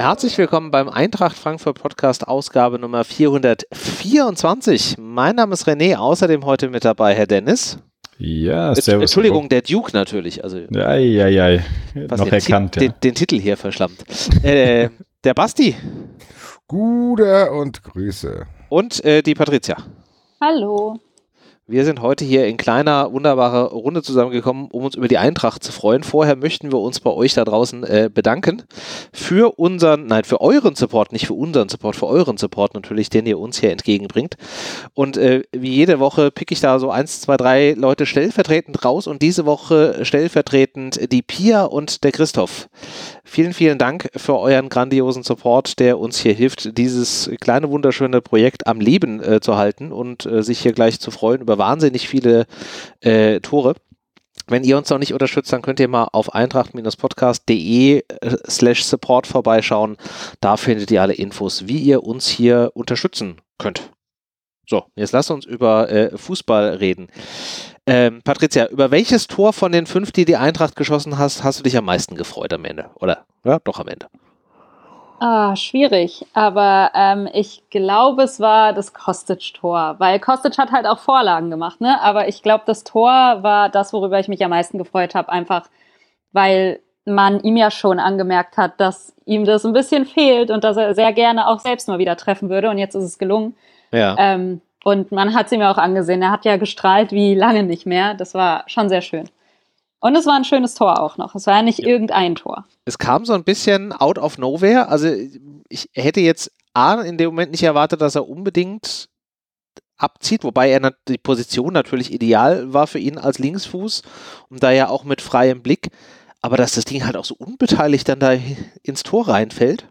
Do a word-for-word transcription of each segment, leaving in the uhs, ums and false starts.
Herzlich willkommen beim Eintracht Frankfurt Podcast, Ausgabe Nummer vierhundertvierundzwanzig. Mein Name ist René, außerdem heute mit dabei Herr Dennis. Ja, servus. Entschuldigung, der Duke natürlich. Also, ja, ja, ja. Noch den, erkannt, den, ja. Den, den Titel hier verschlammt. äh, der Basti. Gute und Grüße. Und äh, die Patricia. Hallo. Wir sind heute hier in kleiner, wunderbarer Runde zusammengekommen, um uns über die Eintracht zu freuen. Vorher möchten wir uns bei euch da draußen äh, bedanken für unseren, nein, für euren Support, nicht für unseren Support, für euren Support natürlich, den ihr uns hier entgegenbringt. Und äh, wie jede Woche pick ich da so eins, zwei, drei Leute stellvertretend raus und diese Woche stellvertretend die Pia und der Christoph. Vielen, vielen Dank für euren grandiosen Support, der uns hier hilft, dieses kleine, wunderschöne Projekt am Leben äh, zu halten und äh, sich hier gleich zu freuen über wahnsinnig viele äh, Tore. Wenn ihr uns noch nicht unterstützt, dann könnt ihr mal auf eintracht-podcast.de slash support vorbeischauen. Da findet ihr alle Infos, wie ihr uns hier unterstützen könnt. So, jetzt lasst uns über äh, Fußball reden. Ähm, Patricia, über welches Tor von den fünf, die die Eintracht geschossen hast, hast du dich am meisten gefreut am Ende? Oder? Ja, doch am Ende. Ah, schwierig, aber ähm, ich glaube, es war das Kostic-Tor, weil Kostic hat halt auch Vorlagen gemacht, ne? Aber ich glaube, das Tor war das, worüber ich mich am meisten gefreut habe, einfach weil man ihm ja schon angemerkt hat, dass ihm das ein bisschen fehlt und dass er sehr gerne auch selbst mal wieder treffen würde und jetzt ist es gelungen. Ja. Ähm, und man hat es ihm ja auch angesehen, er hat ja gestrahlt wie lange nicht mehr, das war schon sehr schön. Und es war ein schönes Tor auch noch. Es war ja nicht ja. irgendein Tor. Es kam so ein bisschen out of nowhere. Also ich hätte jetzt A, in dem Moment nicht erwartet, dass er unbedingt abzieht, wobei er die Position natürlich ideal war für ihn als Linksfuß und da ja auch mit freiem Blick. Aber dass das Ding halt auch so unbeteiligt dann da ins Tor reinfällt,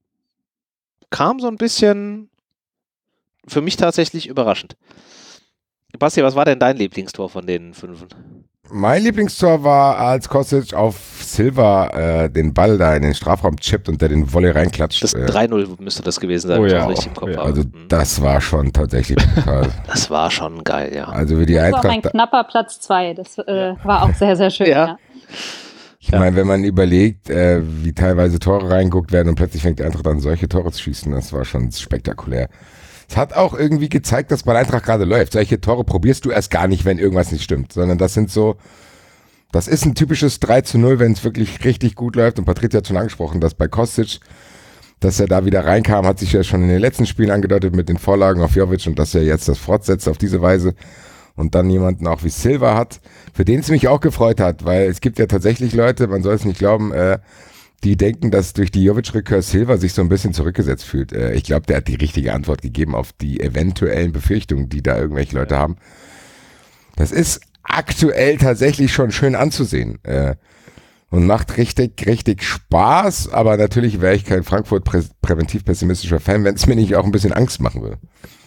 kam so ein bisschen für mich tatsächlich überraschend. Basti, was war denn dein Lieblingstor von den fünfen? Mein Lieblingstor war, als Kostic auf Silva äh, den Ball da in den Strafraum chippt und der den Volley reinklatscht. Das äh. drei null müsste das gewesen sein, oh, wenn ja, ich das richtig im Kopf ja. habe. Also das war schon tatsächlich brutal. Das war schon geil, ja. Also wie die das Eintracht. war mein knapper Platz zwei. Das äh, war auch sehr, sehr schön. Ja. Ja. Ich meine, wenn man überlegt, äh, wie teilweise Tore reingeguckt werden und plötzlich fängt die Eintracht an, solche Tore zu schießen, das war schon spektakulär. Es hat auch irgendwie gezeigt, dass bei der Eintracht gerade läuft. Solche Tore probierst du erst gar nicht, wenn irgendwas nicht stimmt, sondern das sind so, das ist ein typisches drei zu null, wenn es wirklich richtig gut läuft. Und Patricia hat schon angesprochen, dass bei Kostic, dass er da wieder reinkam, hat sich ja schon in den letzten Spielen angedeutet mit den Vorlagen auf Jovic und dass er jetzt das fortsetzt auf diese Weise und dann jemanden auch wie Silva hat, für den es mich auch gefreut hat, weil es gibt ja tatsächlich Leute, man soll es nicht glauben, äh, die denken, dass durch die Jovic-Rückkehr Silva sich so ein bisschen zurückgesetzt fühlt. Äh, ich glaube, der hat die richtige Antwort gegeben auf die eventuellen Befürchtungen, die da irgendwelche Leute haben. Das ist aktuell tatsächlich schon schön anzusehen äh, und macht richtig, richtig Spaß, aber natürlich wäre ich kein Frankfurt prä- präventiv pessimistischer Fan, wenn es mir nicht auch ein bisschen Angst machen würde.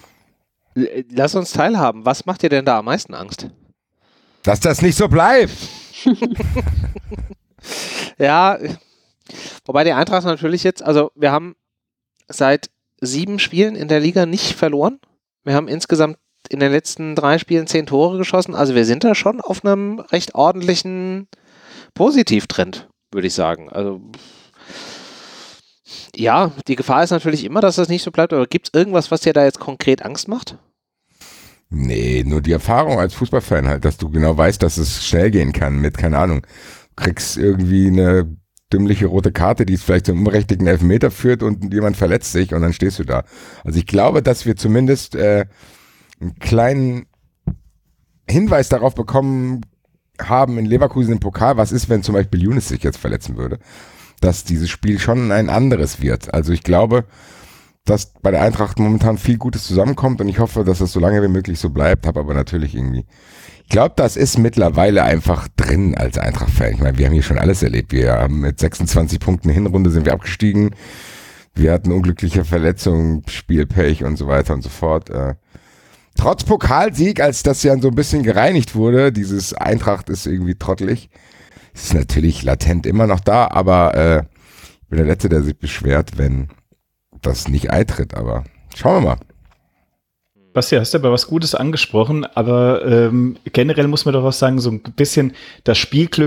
Lass uns teilhaben. Was macht dir denn da am meisten Angst? Dass das nicht so bleibt. Ja, wobei die Eintracht natürlich jetzt, also wir haben seit sieben Spielen in der Liga nicht verloren. Wir haben insgesamt in den letzten drei Spielen zehn Tore geschossen. Also wir sind da schon auf einem recht ordentlichen Positivtrend, würde ich sagen. Also ja, die Gefahr ist natürlich immer, dass das nicht so bleibt. Aber gibt es irgendwas, was dir da jetzt konkret Angst macht? Nee, nur die Erfahrung als Fußballfan halt, dass du genau weißt, dass es schnell gehen kann mit, keine Ahnung, kriegst irgendwie eine dümmliche rote Karte, die es vielleicht zum unberechtigten Elfmeter führt und jemand verletzt sich und dann stehst du da. Also ich glaube, dass wir zumindest äh, einen kleinen Hinweis darauf bekommen haben in Leverkusen im Pokal, was ist, wenn zum Beispiel Younes sich jetzt verletzen würde, dass dieses Spiel schon ein anderes wird. Also ich glaube, dass bei der Eintracht momentan viel Gutes zusammenkommt und ich hoffe, dass es so lange wie möglich so bleibt, habe aber natürlich irgendwie, ich glaube, das ist mittlerweile einfach drin als Eintracht-Fan. Ich meine, wir haben hier schon alles erlebt. Wir haben mit sechsundzwanzig Punkten Hinrunde sind wir abgestiegen. Wir hatten unglückliche Verletzungen, Spielpech und so weiter und so fort. Äh, trotz Pokalsieg, als das ja so ein bisschen gereinigt wurde, dieses Eintracht ist irgendwie trottelig, ist natürlich latent immer noch da, aber äh, ich bin der Letzte, der sich beschwert, wenn das nicht eintritt, aber schauen wir mal. Basti, hast du aber was Gutes angesprochen, aber ähm, generell muss man doch auch sagen, so ein bisschen das Spielglück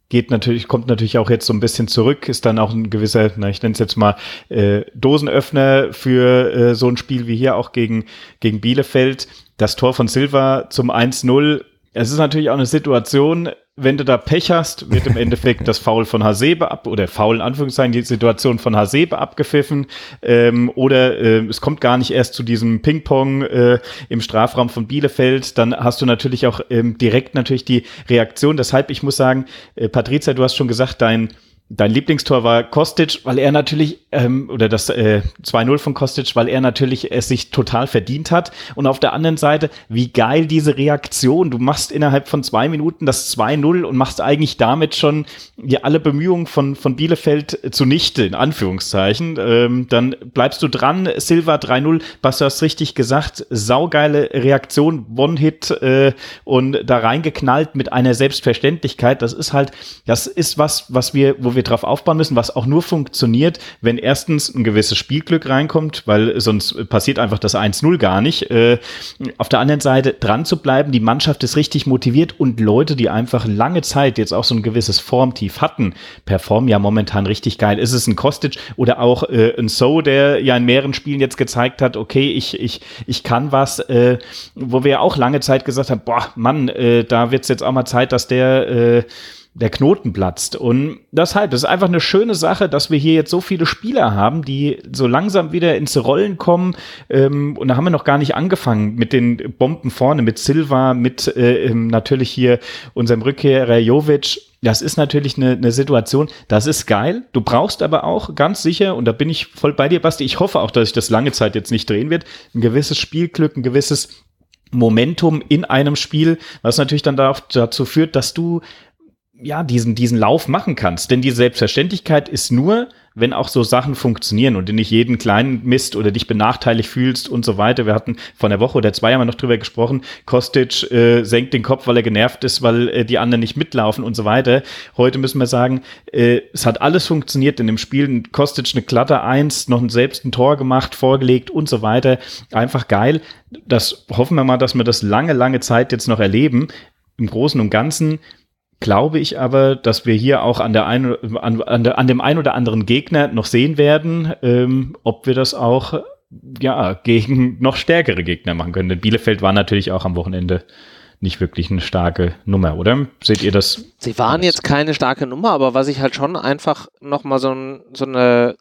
geht natürlich, kommt natürlich auch jetzt so ein bisschen zurück, ist dann auch ein gewisser, na, ich nenne es jetzt mal äh, Dosenöffner für äh, so ein Spiel wie hier auch gegen, gegen Bielefeld. Das Tor von Silva zum eins null, es ist natürlich auch eine Situation, wenn du da Pech hast, wird im Endeffekt das Foul von Hasebe ab, oder Foul in Anführungszeichen, die Situation von Hasebe abgepfiffen, ähm, oder äh, es kommt gar nicht erst zu diesem Ping-Pong äh, im Strafraum von Bielefeld, dann hast du natürlich auch ähm, direkt natürlich die Reaktion. Deshalb, ich muss sagen, äh, Patrizia, du hast schon gesagt, dein Dein Lieblingstor war Kostic, weil er natürlich, ähm, oder das äh, zwei null von Kostic, weil er natürlich es sich total verdient hat. Und auf der anderen Seite, wie geil diese Reaktion. Du machst innerhalb von zwei Minuten das zwei null und machst eigentlich damit schon ja, alle Bemühungen von von Bielefeld zunichte, in Anführungszeichen. Ähm, dann bleibst du dran, Silva drei null, was du hast richtig gesagt, saugeile Reaktion, One-Hit äh, und da reingeknallt mit einer Selbstverständlichkeit. Das ist halt, das ist was, was wir, wo wir drauf aufbauen müssen, was auch nur funktioniert, wenn erstens ein gewisses Spielglück reinkommt, weil sonst passiert einfach das eins null gar nicht. Äh, auf der anderen Seite dran zu bleiben, die Mannschaft ist richtig motiviert und Leute, die einfach lange Zeit jetzt auch so ein gewisses Formtief hatten, performen ja momentan richtig geil. Ist es ein Kostic oder auch äh, ein So, der ja in mehreren Spielen jetzt gezeigt hat, okay, ich ich ich kann was, äh, wo wir ja auch lange Zeit gesagt haben, boah, Mann, äh, da wird's jetzt auch mal Zeit, dass der äh, der Knoten platzt. Und deshalb, das ist einfach eine schöne Sache, dass wir hier jetzt so viele Spieler haben, die so langsam wieder ins Rollen kommen. Ähm, und da haben wir noch gar nicht angefangen mit den Bomben vorne, mit Silva, mit äh, natürlich hier unserem Rückkehrer Jovic. Das ist natürlich eine, eine Situation, das ist geil. Du brauchst aber auch ganz sicher, und da bin ich voll bei dir, Basti, ich hoffe auch, dass sich das lange Zeit jetzt nicht drehen wird, ein gewisses Spielglück, ein gewisses Momentum in einem Spiel, was natürlich dann dazu führt, dass du ja, diesen, diesen Lauf machen kannst. Denn die Selbstverständlichkeit ist nur, wenn auch so Sachen funktionieren und du nicht jeden kleinen Mist oder dich benachteiligt fühlst und so weiter. Wir hatten vor einer Woche oder zwei haben wir noch drüber gesprochen, Kostic äh, senkt den Kopf, weil er genervt ist, weil äh, die anderen nicht mitlaufen und so weiter. Heute müssen wir sagen, äh, es hat alles funktioniert in dem Spiel. Kostic eine glatte Eins, noch ein, selbst ein Tor gemacht, vorgelegt und so weiter. Einfach geil. Das hoffen wir mal, dass wir das lange, lange Zeit jetzt noch erleben. Im Großen und Ganzen glaube ich aber, dass wir hier auch an, der ein, an, an, der, an dem ein oder anderen Gegner noch sehen werden, ähm, ob wir das auch ja, gegen noch stärkere Gegner machen können. Denn Bielefeld war natürlich auch am Wochenende nicht wirklich eine starke Nummer, oder? Seht ihr das? Sie waren jetzt keine starke Nummer, aber was ich halt schon einfach nochmal so, ein, so eine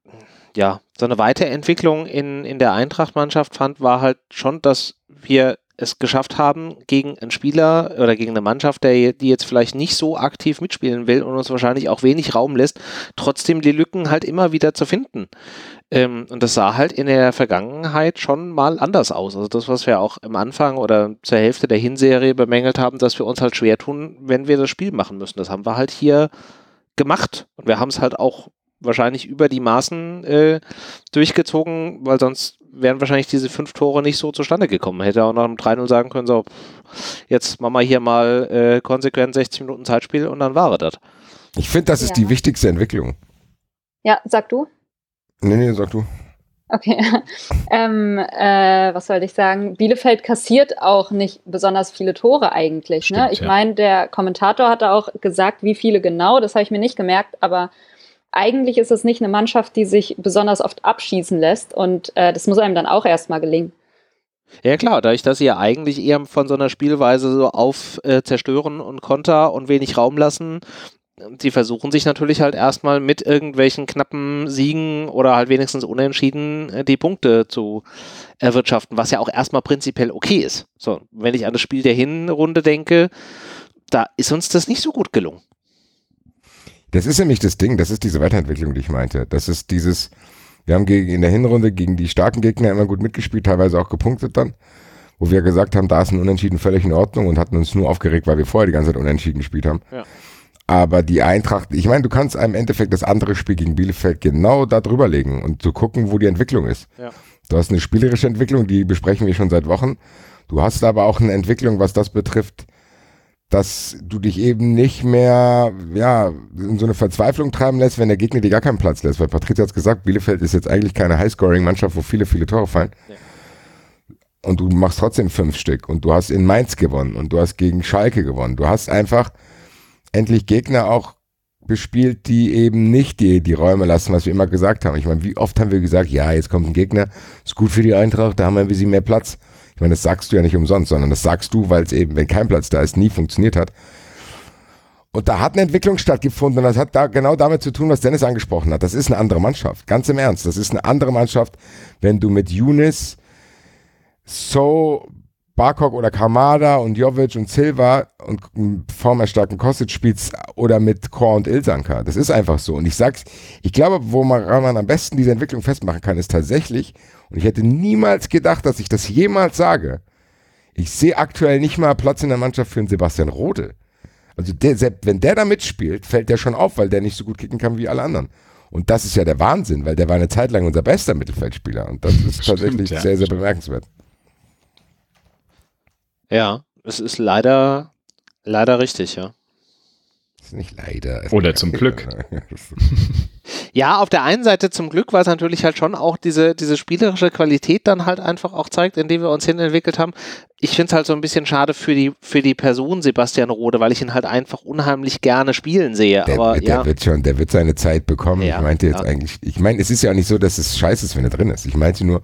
ja, so eine Weiterentwicklung in, in der Eintracht-Mannschaft fand, war halt schon, dass wir es geschafft haben, gegen einen Spieler oder gegen eine Mannschaft, der, die jetzt vielleicht nicht so aktiv mitspielen will und uns wahrscheinlich auch wenig Raum lässt, trotzdem die Lücken halt immer wieder zu finden. Ähm, und das sah halt in der Vergangenheit schon mal anders aus. Also das, was wir auch am Anfang oder zur Hälfte der Hinserie bemängelt haben, dass wir uns halt schwer tun, wenn wir das Spiel machen müssen. Das haben wir halt hier gemacht. Und wir haben es halt auch wahrscheinlich über die Maßen äh, durchgezogen, weil sonst wären wahrscheinlich diese fünf Tore nicht so zustande gekommen. Hätte auch nach einem drei null sagen können, so, jetzt machen wir hier mal äh, konsequent sechzig Minuten Zeitspiel und dann war das. Ich finde, das ist ja. die wichtigste Entwicklung. Ja, sag du. Nee, nee, sag du. Okay. ähm, äh, was soll ich sagen? Bielefeld kassiert auch nicht besonders viele Tore eigentlich. Stimmt, ne? Ich ja. meine, der Kommentator hatte auch gesagt, wie viele genau, das habe ich mir nicht gemerkt, aber eigentlich ist es nicht eine Mannschaft, die sich besonders oft abschießen lässt und äh, das muss einem dann auch erstmal gelingen. Ja klar, dadurch, dass sie ja eigentlich eher von so einer Spielweise so auf äh, Zerstören und Konter und wenig Raum lassen, sie versuchen sich natürlich halt erstmal mit irgendwelchen knappen Siegen oder halt wenigstens unentschieden äh, die Punkte zu erwirtschaften, was ja auch erstmal prinzipiell okay ist. So, wenn ich an das Spiel der Hinrunde denke, da ist uns das nicht so gut gelungen. Das ist nämlich das Ding, das ist diese Weiterentwicklung, die ich meinte. Das ist dieses, wir haben gegen, in der Hinrunde gegen die starken Gegner immer gut mitgespielt, teilweise auch gepunktet dann, wo wir gesagt haben, da ist ein Unentschieden völlig in Ordnung und hatten uns nur aufgeregt, weil wir vorher die ganze Zeit Unentschieden gespielt haben. Ja. Aber die Eintracht, ich meine, du kannst im Endeffekt das andere Spiel gegen Bielefeld genau da drüber legen und zu gucken, wo die Entwicklung ist. Ja. Du hast eine spielerische Entwicklung, die besprechen wir schon seit Wochen. Du hast aber auch eine Entwicklung, was das betrifft, dass du dich eben nicht mehr ja, in so eine Verzweiflung treiben lässt, wenn der Gegner dir gar keinen Platz lässt. Weil Patrizia hat es gesagt, Bielefeld ist jetzt eigentlich keine High-Scoring-Mannschaft, wo viele, viele Tore fallen. Ja. Und du machst trotzdem fünf Stück. Und du hast in Mainz gewonnen. Und du hast gegen Schalke gewonnen. Du hast einfach endlich Gegner auch bespielt, die eben nicht die, die Räume lassen, was wir immer gesagt haben. Ich meine, wie oft haben wir gesagt, ja, jetzt kommt ein Gegner, ist gut für die Eintracht, da haben wir ein bisschen mehr Platz. Ich meine, das sagst du ja nicht umsonst, sondern das sagst du, weil es eben, wenn kein Platz da ist, nie funktioniert hat. Und da hat eine Entwicklung stattgefunden und das hat da genau damit zu tun, was Dennis angesprochen hat. Das ist eine andere Mannschaft, ganz im Ernst. Das ist eine andere Mannschaft, wenn du mit Younes, So, Barkok oder Kamada und Jovic und Silva und formerstarken Kostic spielst oder mit Kor und Ilsanker. Das ist einfach so. Und ich sag's, ich glaube, wo man, man am besten diese Entwicklung festmachen kann, ist tatsächlich, und ich hätte niemals gedacht, dass ich das jemals sage, ich sehe aktuell nicht mal Platz in der Mannschaft für einen Sebastian Rode. Also der, selbst wenn der da mitspielt, fällt der schon auf, weil der nicht so gut kicken kann wie alle anderen. Und das ist ja der Wahnsinn, weil der war eine Zeit lang unser bester Mittelfeldspieler. Und das ist Stimmt, tatsächlich ja. sehr, sehr bemerkenswert. Ja, es ist leider, leider richtig, ja. Das ist nicht leider. Oder zum Glück. Ja, auf der einen Seite zum Glück, weil es natürlich halt schon auch diese, diese spielerische Qualität dann halt einfach auch zeigt, in die wir uns hinentwickelt haben. Ich finde es halt so ein bisschen schade für die, für die Person Sebastian Rode, weil ich ihn halt einfach unheimlich gerne spielen sehe. Der, Aber der ja. wird schon, der wird seine Zeit bekommen. Ja, ich meinte jetzt ja. eigentlich, ich meine, es ist ja auch nicht so, dass es scheiße ist, wenn er drin ist. Ich meinte nur,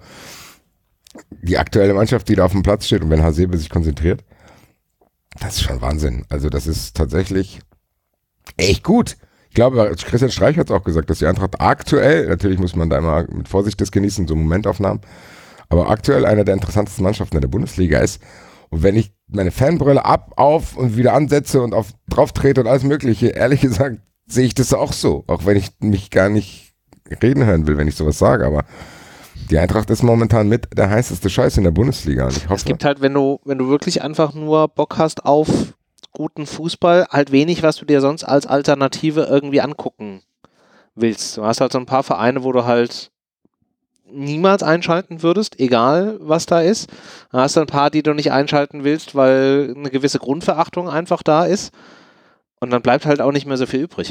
die aktuelle Mannschaft, die da auf dem Platz steht und wenn Hasebe sich konzentriert, das ist schon Wahnsinn. Also das ist tatsächlich echt gut. Ich glaube, Christian Streich hat es auch gesagt, dass die Eintracht aktuell, natürlich muss man da immer mit Vorsicht das genießen, so Momentaufnahmen, aber aktuell einer der interessantesten Mannschaften in der Bundesliga ist. Und wenn ich meine Fanbrille ab, auf und wieder ansetze und auf drauf trete und alles mögliche, ehrlich gesagt, sehe ich das auch so. Auch wenn ich mich gar nicht reden hören will, wenn ich sowas sage, aber die Eintracht ist momentan mit der heißeste Scheiß in der Bundesliga. Und ich hoffe, Es gibt halt, wenn du, wenn du wirklich einfach nur Bock hast auf guten Fußball, halt wenig, was du dir sonst als Alternative irgendwie angucken willst. Du hast halt so ein paar Vereine, wo du halt niemals einschalten würdest, egal was da ist. Dann hast du ein paar, die du nicht einschalten willst, weil eine gewisse Grundverachtung einfach da ist. Und dann bleibt halt auch nicht mehr so viel übrig.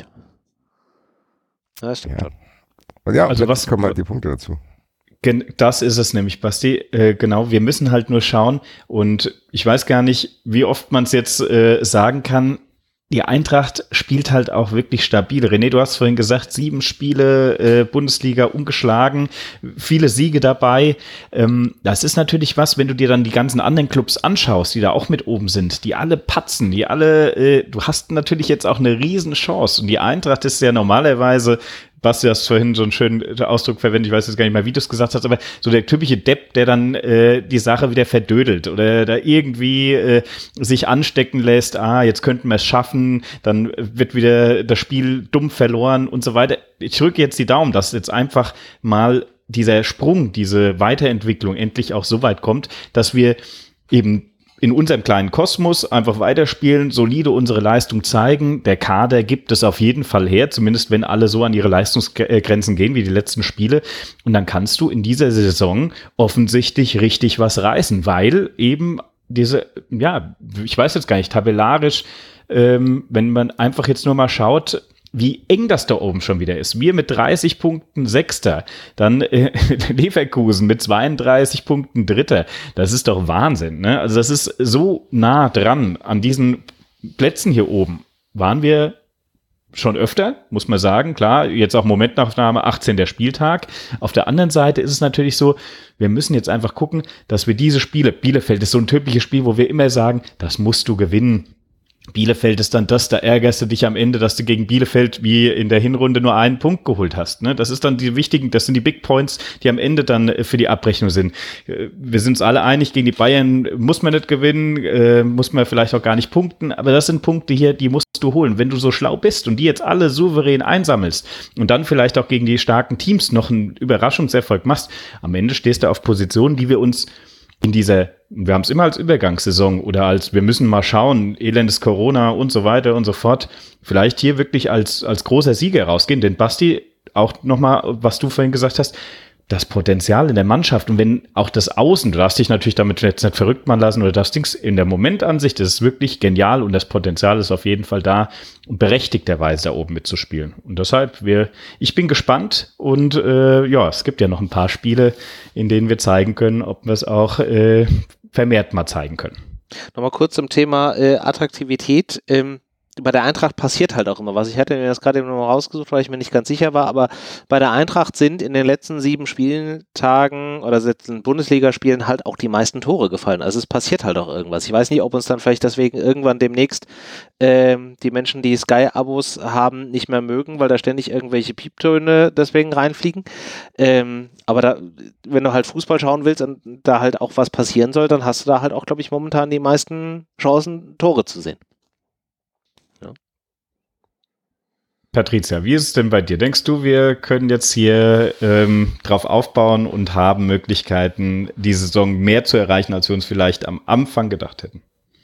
Ja, das stimmt Ja. schon. und ja, Also also was- was kommen halt die Punkte dazu. Gen- Das ist es nämlich, Basti. Äh, genau, wir müssen halt nur schauen und ich weiß gar nicht, wie oft man es jetzt äh, sagen kann, die Eintracht spielt halt auch wirklich stabil. René, du hast vorhin gesagt, sieben Spiele äh, Bundesliga ungeschlagen, viele Siege dabei. Ähm, das ist natürlich was, wenn du dir dann die ganzen anderen Clubs anschaust, die da auch mit oben sind, die alle patzen, die alle, äh, du hast natürlich jetzt auch eine riesen Chance und die Eintracht ist ja normalerweise, Basti, hast vorhin so einen schönen Ausdruck verwendet, ich weiß jetzt gar nicht mehr, wie du es gesagt hast, aber so der typische Depp, der dann äh, die Sache wieder verdödelt oder da irgendwie äh, sich anstecken lässt, ah, jetzt könnten wir es schaffen, dann wird wieder das Spiel dumm verloren und so weiter. Ich drücke jetzt die Daumen, dass jetzt einfach mal dieser Sprung, diese Weiterentwicklung endlich auch so weit kommt, dass wir eben in unserem kleinen Kosmos einfach weiterspielen, solide unsere Leistung zeigen. Der Kader gibt es auf jeden Fall her, zumindest wenn alle so an ihre Leistungsgrenzen gehen wie die letzten Spiele. Und dann kannst du in dieser Saison offensichtlich richtig was reißen, weil eben diese, ja, ich weiß jetzt gar nicht, tabellarisch, ähm, wenn man einfach jetzt nur mal schaut, wie eng das da oben schon wieder ist. Wir mit dreißig Punkten Sechster, dann äh, Leverkusen mit zweiunddreißig Punkten Dritter. Das ist doch Wahnsinn, ne? Also das ist so nah dran an diesen Plätzen hier oben. Waren wir schon öfter, muss man sagen. Klar, jetzt auch Momentaufnahme, achtzehnter Spieltag. Auf der anderen Seite ist es natürlich so, wir müssen jetzt einfach gucken, dass wir diese Spiele, Bielefeld ist so ein typisches Spiel, wo wir immer sagen, das musst du gewinnen. Bielefeld ist dann das, da ärgerst du dich am Ende, dass du gegen Bielefeld wie in der Hinrunde nur einen Punkt geholt hast. Ne? Das ist dann die wichtigen, das sind die Big Points, die am Ende dann für die Abrechnung sind. Wir sind uns alle einig, gegen die Bayern muss man nicht gewinnen, äh, muss man vielleicht auch gar nicht punkten, aber das sind Punkte hier, die musst du holen. Wenn du so schlau bist und die jetzt alle souverän einsammelst und dann vielleicht auch gegen die starken Teams noch einen Überraschungserfolg machst, am Ende stehst du auf Positionen, die wir uns in dieser, wir haben es immer als Übergangssaison oder als, wir müssen mal schauen, elendes Corona und so weiter und so fort, vielleicht hier wirklich als, als großer Sieger rausgehen. Denn Basti, auch nochmal, was du vorhin gesagt hast, das Potenzial in der Mannschaft und wenn auch das Außen, du darfst dich natürlich damit jetzt nicht verrückt machen lassen oder das Dings in der Momentansicht, das ist wirklich genial und das Potenzial ist auf jeden Fall da und berechtigterweise da oben mitzuspielen. Und deshalb, wir, ich bin gespannt und äh, ja, es gibt ja noch ein paar Spiele, in denen wir zeigen können, ob wir es auch äh, vermehrt mal zeigen können. Nochmal kurz zum Thema äh, Attraktivität. Ähm, bei der Eintracht passiert halt auch immer was. Ich hatte mir das gerade eben noch mal rausgesucht, weil ich mir nicht ganz sicher war, aber bei der Eintracht sind in den letzten sieben Spieltagen oder letzten Bundesligaspielen halt auch die meisten Tore gefallen. Also es passiert halt auch irgendwas. Ich weiß nicht, ob uns dann vielleicht deswegen irgendwann demnächst ähm, die Menschen, die Sky-Abos haben, nicht mehr mögen, weil da ständig irgendwelche Pieptöne deswegen reinfliegen. Ähm, aber da, wenn du halt Fußball schauen willst und da halt auch was passieren soll, dann hast du da halt auch, glaube ich, momentan die meisten Chancen, Tore zu sehen. Patricia, wie ist es denn bei dir? Denkst du, wir können jetzt hier ähm, drauf aufbauen und haben Möglichkeiten, die Saison mehr zu erreichen, als wir uns vielleicht am Anfang gedacht hätten?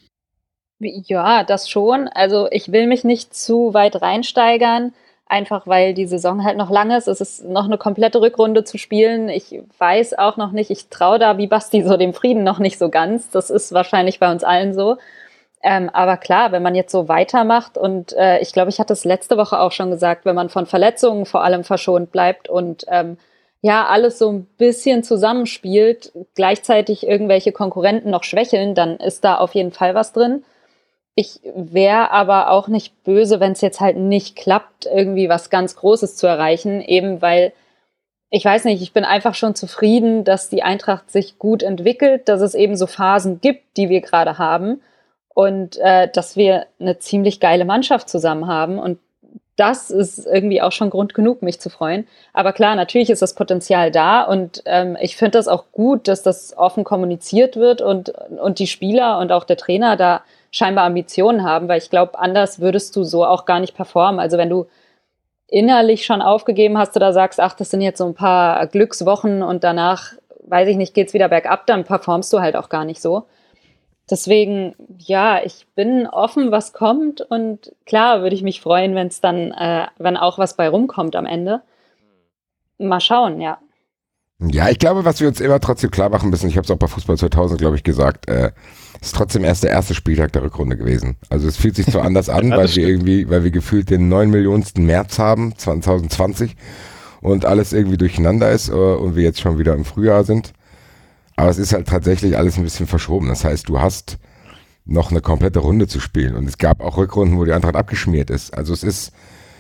Ja, das schon. Also ich will mich nicht zu weit reinsteigern, einfach weil die Saison halt noch lang ist. Es ist noch eine komplette Rückrunde zu spielen. Ich weiß auch noch nicht, ich traue da wie Basti so dem Frieden noch nicht so ganz. Das ist wahrscheinlich bei uns allen so. Ähm, aber klar, wenn man jetzt so weitermacht und äh, ich glaube, ich hatte es letzte Woche auch schon gesagt, wenn man von Verletzungen vor allem verschont bleibt und ähm, ja, alles so ein bisschen zusammenspielt, gleichzeitig irgendwelche Konkurrenten noch schwächeln, dann ist da auf jeden Fall was drin. Ich wäre aber auch nicht böse, wenn es jetzt halt nicht klappt, irgendwie was ganz Großes zu erreichen, eben weil, ich weiß nicht, ich bin einfach schon zufrieden, dass die Eintracht sich gut entwickelt, dass es eben so Phasen gibt, die wir gerade haben. Und äh, dass wir eine ziemlich geile Mannschaft zusammen haben. Und das ist irgendwie auch schon Grund genug, mich zu freuen. Aber klar, natürlich ist das Potenzial da. Und ähm, ich finde das auch gut, dass das offen kommuniziert wird und, und die Spieler und auch der Trainer da scheinbar Ambitionen haben. Weil ich glaube, anders würdest du so auch gar nicht performen. Also wenn du innerlich schon aufgegeben hast oder sagst, ach, das sind jetzt so ein paar Glückswochen und danach, weiß ich nicht, geht's wieder bergab, dann performst du halt auch gar nicht so. Deswegen, ja, ich bin offen, was kommt und klar würde ich mich freuen, wenn es dann, äh, wenn auch was bei rumkommt am Ende. Mal schauen, ja. Ja, ich glaube, was wir uns immer trotzdem klar machen müssen, ich habe es auch bei Fußball zweitausend, glaube ich, gesagt, äh, ist trotzdem erst der erste Spieltag der Rückrunde gewesen. Also es fühlt sich so anders an, ja, weil wir irgendwie, weil wir gefühlt den neun Millionensten März haben, zwanzig zwanzig und alles irgendwie durcheinander ist äh, und wir jetzt schon wieder im Frühjahr sind. Aber es ist halt tatsächlich alles ein bisschen verschoben. Das heißt, du hast noch eine komplette Runde zu spielen. Und es gab auch Rückrunden, wo die Eintracht abgeschmiert ist. Also es ist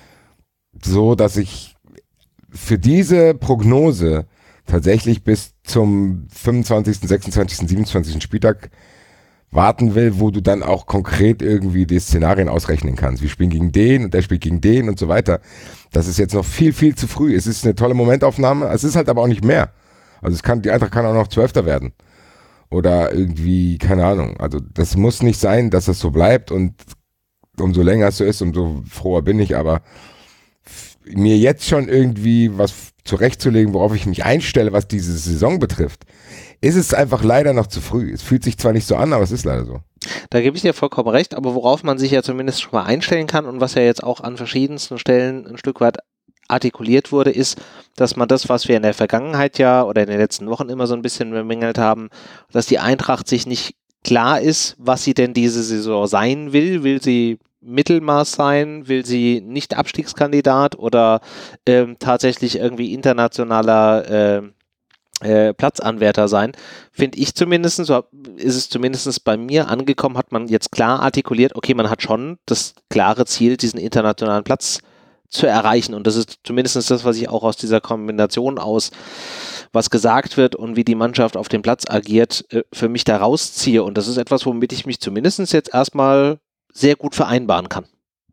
so, dass ich für diese Prognose tatsächlich bis zum fünfundzwanzigsten, sechsundzwanzigsten, siebenundzwanzigsten Spieltag warten will, wo du dann auch konkret irgendwie die Szenarien ausrechnen kannst. Wir spielen gegen den und der spielt gegen den und so weiter. Das ist jetzt noch viel, viel zu früh. Es ist eine tolle Momentaufnahme. Es ist halt aber auch nicht mehr. Also es kann, die Eintracht kann auch noch Zwölfter werden. Oder irgendwie, keine Ahnung. Also das muss nicht sein, dass das so bleibt und umso länger es so ist, umso froher bin ich. Aber f- mir jetzt schon irgendwie was zurechtzulegen, worauf ich mich einstelle, was diese Saison betrifft, ist es einfach leider noch zu früh. Es fühlt sich zwar nicht so an, aber es ist leider so. Da gebe ich dir vollkommen recht, aber worauf man sich ja zumindest schon mal einstellen kann und was ja jetzt auch an verschiedensten Stellen ein Stück weit artikuliert wurde, ist, dass man das, was wir in der Vergangenheit ja oder in den letzten Wochen immer so ein bisschen bemängelt haben, dass die Eintracht sich nicht klar ist, was sie denn diese Saison sein will. Will sie Mittelmaß sein? Will sie nicht Abstiegskandidat oder ähm, tatsächlich irgendwie internationaler äh, äh, Platzanwärter sein? Finde ich zumindest, so ist es zumindest bei mir angekommen, hat man jetzt klar artikuliert, okay, man hat schon das klare Ziel, diesen internationalen Platz zu erreichen. Und das ist zumindest das, was ich auch aus dieser Kombination aus, was gesagt wird und wie die Mannschaft auf dem Platz agiert, für mich da rausziehe. Und das ist etwas, womit ich mich zumindest jetzt erstmal sehr gut vereinbaren kann.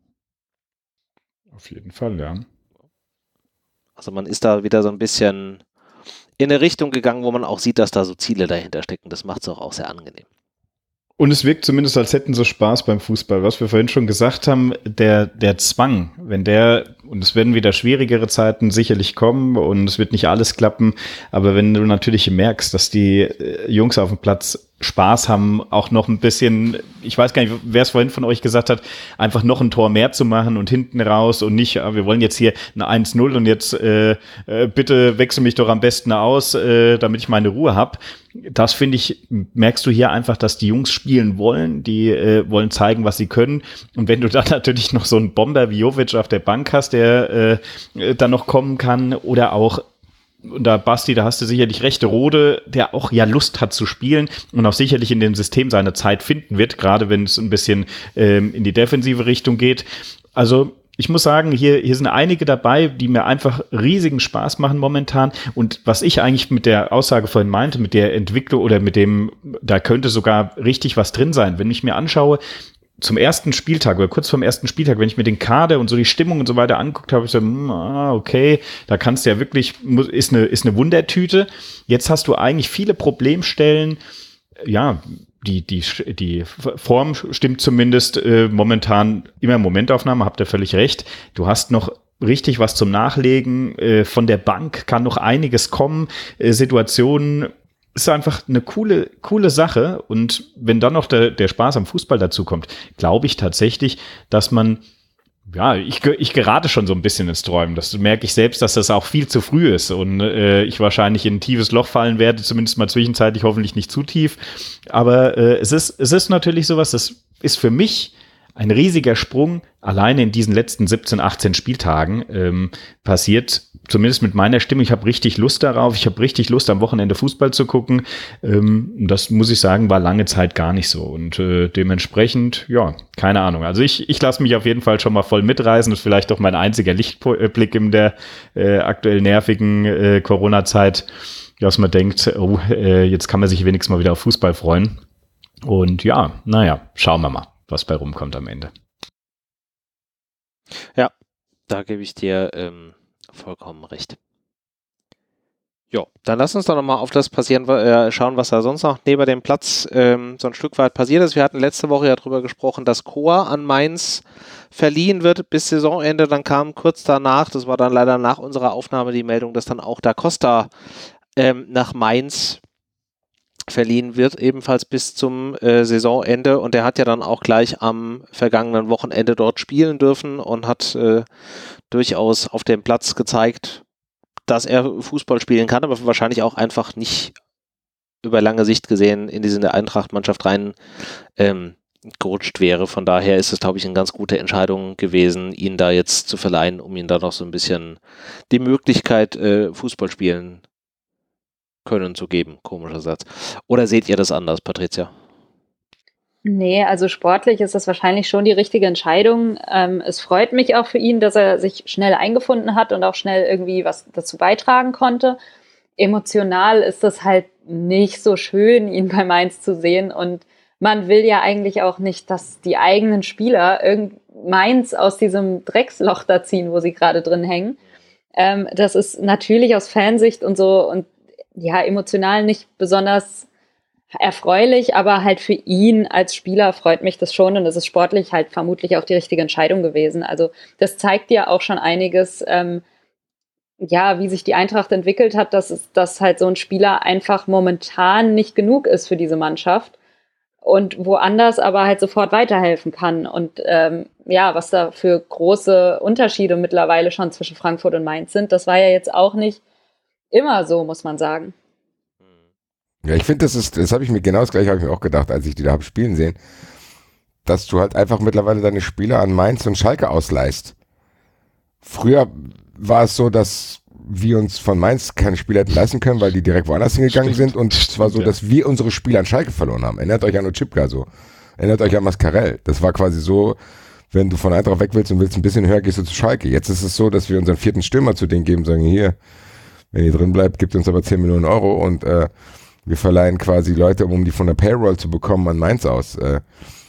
Auf jeden Fall, ja. Also man ist da wieder so ein bisschen in eine Richtung gegangen, wo man auch sieht, dass da so Ziele dahinter stecken. Das macht es auch, auch sehr angenehm. Und es wirkt zumindest, als hätten sie Spaß beim Fußball. Was wir vorhin schon gesagt haben, der, der Zwang, wenn der, und es werden wieder schwierigere Zeiten sicherlich kommen und es wird nicht alles klappen, aber wenn du natürlich merkst, dass die Jungs auf dem Platz Spaß haben, auch noch ein bisschen, ich weiß gar nicht, wer es vorhin von euch gesagt hat, einfach noch ein Tor mehr zu machen und hinten raus und nicht, wir wollen jetzt hier eine eins null und jetzt äh, äh, bitte wechsel mich doch am besten aus, äh, damit ich meine Ruhe habe. Das finde ich, merkst du hier einfach, dass die Jungs spielen wollen, die äh, wollen zeigen, was sie können. Und wenn du dann natürlich noch so einen Bomber wie Jovic auf der Bank hast, der äh, dann noch kommen kann oder auch und da Basti, da hast du sicherlich recht, Rode, der auch ja Lust hat zu spielen und auch sicherlich in dem System seine Zeit finden wird, gerade wenn es ein bisschen ähm, in die defensive Richtung geht. Also ich muss sagen, hier, hier sind einige dabei, die mir einfach riesigen Spaß machen momentan. Und was ich eigentlich mit der Aussage vorhin meinte, mit der Entwicklung oder mit dem, da könnte sogar richtig was drin sein. Wenn ich mir anschaue, zum ersten Spieltag oder kurz vorm ersten Spieltag, wenn ich mir den Kader und so die Stimmung und so weiter anguckt habe, ich so, ah, okay, da kannst du ja wirklich, ist eine, ist eine Wundertüte. Jetzt hast du eigentlich viele Problemstellen, ja, Die, die, die Form stimmt zumindest äh, momentan immer Momentaufnahme, habt ihr völlig recht. Du hast noch richtig was zum Nachlegen. Äh, von der Bank kann noch einiges kommen. Äh, Situationen ist einfach eine coole, coole Sache. Und wenn dann noch der, der Spaß am Fußball dazu kommt, glaube ich tatsächlich, dass man ja, ich, ich gerate schon so ein bisschen ins Träumen. Das merke ich selbst, dass das auch viel zu früh ist und äh, ich wahrscheinlich in ein tiefes Loch fallen werde, zumindest mal zwischenzeitlich, hoffentlich nicht zu tief. Aber äh, es ist, es ist natürlich sowas, das ist für mich ein riesiger Sprung alleine in diesen letzten siebzehn, achtzehn Spieltagen ähm, passiert, zumindest mit meiner Stimme. Ich habe richtig Lust darauf, ich habe richtig Lust, am Wochenende Fußball zu gucken. Ähm, das muss ich sagen, war lange Zeit gar nicht so. Und äh, dementsprechend, ja, keine Ahnung. Also ich, ich lasse mich auf jeden Fall schon mal voll mitreißen. Das ist vielleicht doch mein einziger Lichtblick in der äh, aktuell nervigen äh, Corona-Zeit, dass man denkt, oh, äh, jetzt kann man sich wenigstens mal wieder auf Fußball freuen. Und ja, naja, schauen wir mal, was bei rumkommt am Ende. Ja, da gebe ich dir ähm, vollkommen recht. Ja, dann lass uns doch nochmal auf das passieren, äh, schauen, was da sonst noch neben dem Platz ähm, so ein Stück weit passiert ist. Wir hatten letzte Woche ja drüber gesprochen, dass Chor an Mainz verliehen wird bis Saisonende. Dann kam kurz danach, das war dann leider nach unserer Aufnahme, die Meldung, dass dann auch Da Costa ähm, nach Mainz verliehen wird, ebenfalls bis zum äh, Saisonende, und er hat ja dann auch gleich am vergangenen Wochenende dort spielen dürfen und hat äh, durchaus auf dem Platz gezeigt, dass er Fußball spielen kann, aber wahrscheinlich auch einfach nicht über lange Sicht gesehen in diese Eintracht-Mannschaft rein ähm, gerutscht wäre. Von daher ist es, glaube ich, eine ganz gute Entscheidung gewesen, ihn da jetzt zu verleihen, um ihm da noch so ein bisschen die Möglichkeit, äh, Fußball spielen können zu geben. Komischer Satz. Oder seht ihr das anders, Patricia? Nee, also sportlich ist das wahrscheinlich schon die richtige Entscheidung. Ähm, es freut mich auch für ihn, dass er sich schnell eingefunden hat und auch schnell irgendwie was dazu beitragen konnte. Emotional ist das halt nicht so schön, ihn bei Mainz zu sehen, und man will ja eigentlich auch nicht, dass die eigenen Spieler irgend Mainz aus diesem Drecksloch da ziehen, wo sie gerade drin hängen. Ähm, das ist natürlich aus Fansicht und so und ja, emotional nicht besonders erfreulich, aber halt für ihn als Spieler freut mich das schon, und es ist sportlich halt vermutlich auch die richtige Entscheidung gewesen. Also das zeigt ja auch schon einiges, ähm, ja, wie sich die Eintracht entwickelt hat, dass, es, dass halt so ein Spieler einfach momentan nicht genug ist für diese Mannschaft und woanders aber halt sofort weiterhelfen kann. Und ähm, ja, was da für große Unterschiede mittlerweile schon zwischen Frankfurt und Mainz sind, das war ja jetzt auch nicht immer so, muss man sagen. Ja, ich finde, das ist, das habe ich mir genau das gleiche habe ich mir auch gedacht, als ich die da habe spielen sehen, dass du halt einfach mittlerweile deine Spieler an Mainz und Schalke ausleihst. Früher war es so, dass wir uns von Mainz keine Spieler hätten leisten können, weil die direkt woanders hingegangen Stimmt. sind, und es war so, Stimmt, ja. dass wir unsere Spieler an Schalke verloren haben. Erinnert euch an Otschipka so. Erinnert euch an Mascarell. Das war quasi so, wenn du von Eintracht weg willst und willst ein bisschen höher, gehst du zu Schalke. Jetzt ist es so, dass wir unseren vierten Stürmer zu denen geben, sagen, hier, wenn ihr drin bleibt, gibt uns aber zehn Millionen Euro, und äh, wir verleihen quasi Leute, um die von der Payroll zu bekommen, an Mainz aus. Äh,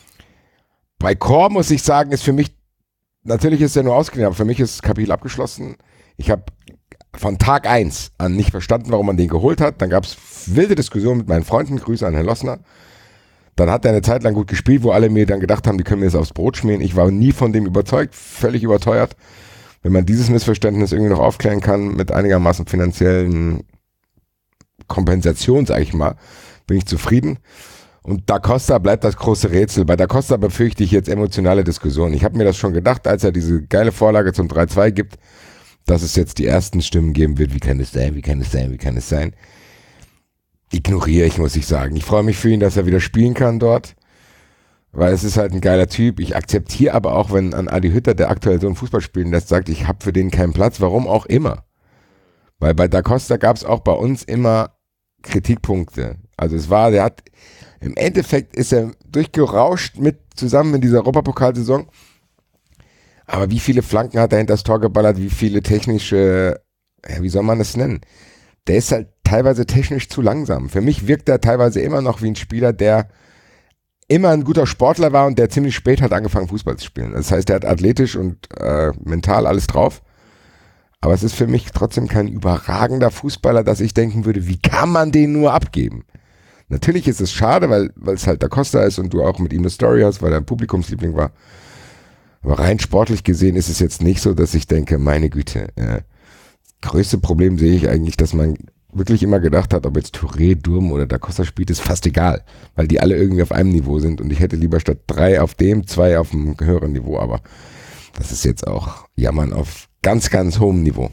bei Chor muss ich sagen, ist für mich, natürlich ist er nur ausgeliehen, aber für mich ist das Kapitel abgeschlossen. Ich habe von Tag eins an nicht verstanden, warum man den geholt hat. Dann gab es wilde Diskussionen mit meinen Freunden, Grüße an Herrn Lossner. Dann hat er eine Zeit lang gut gespielt, wo alle mir dann gedacht haben, die können mir jetzt aufs Brot schmieren. Ich war nie von dem überzeugt, völlig überteuert. Wenn man dieses Missverständnis irgendwie noch aufklären kann mit einigermaßen finanziellen Kompensation, sage ich mal, bin ich zufrieden. Und Da Costa bleibt das große Rätsel. Bei Da Costa befürchte ich jetzt emotionale Diskussionen. Ich habe mir das schon gedacht, als er diese geile Vorlage zum drei zwei gibt, dass es jetzt die ersten Stimmen geben wird, wie kann es sein, wie kann es sein, wie kann es sein. Ignoriere ich, muss ich sagen. Ich freue mich für ihn, dass er wieder spielen kann dort, weil es ist halt ein geiler Typ. Ich akzeptiere aber auch, wenn an Adi Hütter, der aktuell so einen Fußball spielen lässt, sagt, ich habe für den keinen Platz, warum auch immer. Weil bei Da Costa gab es auch bei uns immer Kritikpunkte. Also es war, der hat, im Endeffekt ist er durchgerauscht mit zusammen in dieser Europapokalsaison. Aber wie viele Flanken hat er hinter das Tor geballert, wie viele technische, ja, wie soll man das nennen? Der ist halt teilweise technisch zu langsam. Für mich wirkt er teilweise immer noch wie ein Spieler, der immer ein guter Sportler war und der ziemlich spät hat angefangen Fußball zu spielen. Das heißt, er hat athletisch und äh, mental alles drauf. Aber es ist für mich trotzdem kein überragender Fußballer, dass ich denken würde, wie kann man den nur abgeben? Natürlich ist es schade, weil weil es halt Da Costa ist und du auch mit ihm eine Story hast, weil er ein Publikumsliebling war. Aber rein sportlich gesehen ist es jetzt nicht so, dass ich denke, meine Güte, äh, größte Problem sehe ich eigentlich, dass man wirklich immer gedacht hat, ob jetzt Touré, Durm oder Da Costa spielt, ist fast egal, weil die alle irgendwie auf einem Niveau sind und ich hätte lieber statt drei auf dem, zwei auf einem höheren Niveau, aber das ist jetzt auch Jammern auf ganz, ganz hohem Niveau.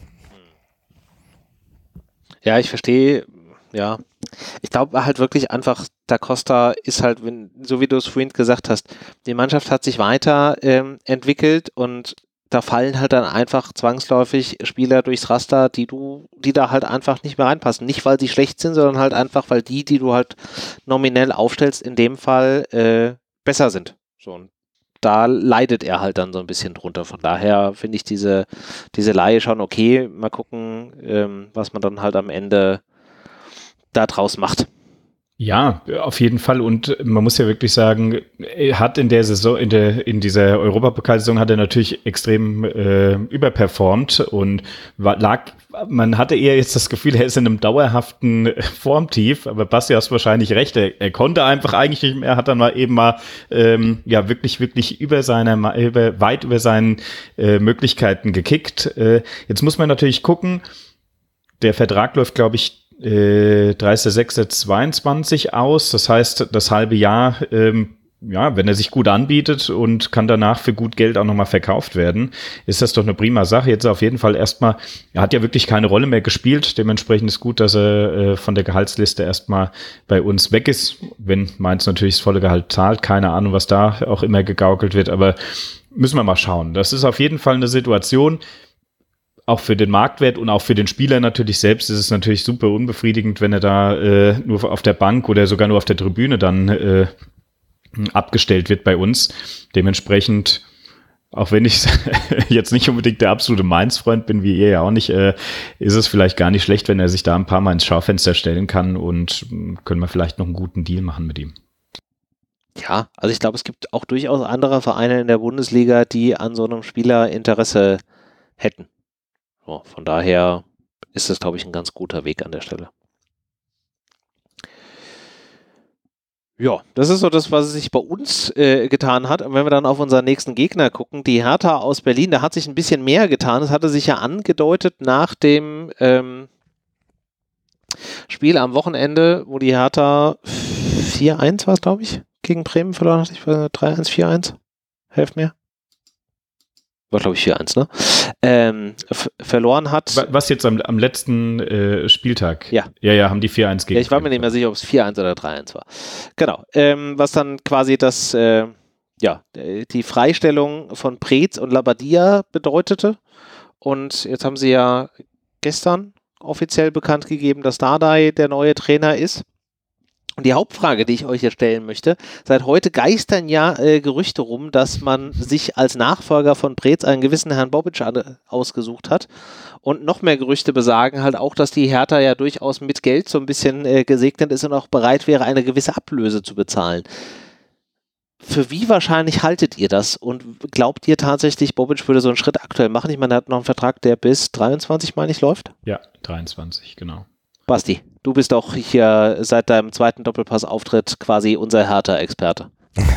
Ja, ich verstehe, ja. Ich glaube halt wirklich einfach, Da Costa ist halt, wenn, so wie du es vorhin gesagt hast, die Mannschaft hat sich weiter ähm, entwickelt und da fallen halt dann einfach zwangsläufig Spieler durchs Raster, die du, die da halt einfach nicht mehr reinpassen. Nicht, weil sie schlecht sind, sondern halt einfach, weil die, die du halt nominell aufstellst, in dem Fall äh, besser sind. So, und da leidet er halt dann so ein bisschen drunter. Von daher finde ich diese, diese Leihe schon okay. Mal gucken, ähm, was man dann halt am Ende da draus macht. Ja, auf jeden Fall. Und man muss ja wirklich sagen, er hat in der Saison, in der, in dieser Europapokalsaison hat er natürlich extrem äh, überperformt und war, lag, man hatte eher jetzt das Gefühl, er ist in einem dauerhaften Formtief, aber Basti, hast wahrscheinlich recht. Er, er konnte einfach eigentlich nicht mehr, hat dann mal eben mal, ähm, ja, wirklich, wirklich über seine, über, weit über seinen äh, Möglichkeiten gekickt. Äh, jetzt muss man natürlich gucken, der Vertrag läuft, glaube ich, dreißigster sechster zweiundzwanzig aus, das heißt, das halbe Jahr, ähm, ja, wenn er sich gut anbietet und kann danach für gut Geld auch nochmal verkauft werden, ist das doch eine prima Sache. Jetzt auf jeden Fall erstmal, er hat ja wirklich keine Rolle mehr gespielt, dementsprechend ist gut, dass er äh, von der Gehaltsliste erstmal bei uns weg ist, wenn Mainz natürlich das volle Gehalt zahlt, keine Ahnung, was da auch immer gegaukelt wird, aber müssen wir mal schauen. Das ist auf jeden Fall eine Situation, auch für den Marktwert und auch für den Spieler natürlich selbst ist es natürlich super unbefriedigend, wenn er da äh, nur auf der Bank oder sogar nur auf der Tribüne dann äh, abgestellt wird bei uns. Dementsprechend, auch wenn ich jetzt nicht unbedingt der absolute Mainz-Freund bin, wie ihr ja auch nicht, äh, ist es vielleicht gar nicht schlecht, wenn er sich da ein paar Mal ins Schaufenster stellen kann und können wir vielleicht noch einen guten Deal machen mit ihm. Ja, also ich glaube, es gibt auch durchaus andere Vereine in der Bundesliga, die an so einem Spieler Interesse hätten. So, von daher ist das, glaube ich, ein ganz guter Weg an der Stelle. Ja, das ist so das, was sich bei uns äh, getan hat. Und wenn wir dann auf unseren nächsten Gegner gucken, die Hertha aus Berlin, da hat sich ein bisschen mehr getan. Es hatte sich ja angedeutet nach dem ähm, Spiel am Wochenende, wo die Hertha vier eins war es, glaube ich, gegen Bremen verloren hat. Ich weiß drei eins, vier eins. Helft mir. War, glaube ich, vier eins, ne? Ähm, f- verloren hat. Was jetzt am, am letzten äh, Spieltag? Ja. Ja, ja, haben die vier eins gegen. Ja, ich war mir nicht mehr sicher, ob es vier eins oder drei eins war. Genau. Ähm, was dann quasi das, äh, ja, die Freistellung von Preetz und Labadia bedeutete. Und jetzt haben sie ja gestern offiziell bekannt gegeben, dass Dardai der neue Trainer ist. Und die Hauptfrage, die ich euch hier stellen möchte, seit heute geistern ja äh, Gerüchte rum, dass man sich als Nachfolger von Preetz einen gewissen Herrn Bobic an, ausgesucht hat. Und noch mehr Gerüchte besagen halt auch, dass die Hertha ja durchaus mit Geld so ein bisschen äh, gesegnet ist und auch bereit wäre, eine gewisse Ablöse zu bezahlen. Für wie wahrscheinlich haltet ihr das? Und glaubt ihr tatsächlich, Bobic würde so einen Schritt aktuell machen? Ich meine, er hat noch einen Vertrag, der bis dreiundzwanzig, meine ich, läuft? Ja, dreiundzwanzig, genau. Basti, du bist doch hier seit deinem zweiten Doppelpass-Auftritt quasi unser Hertha-Experte.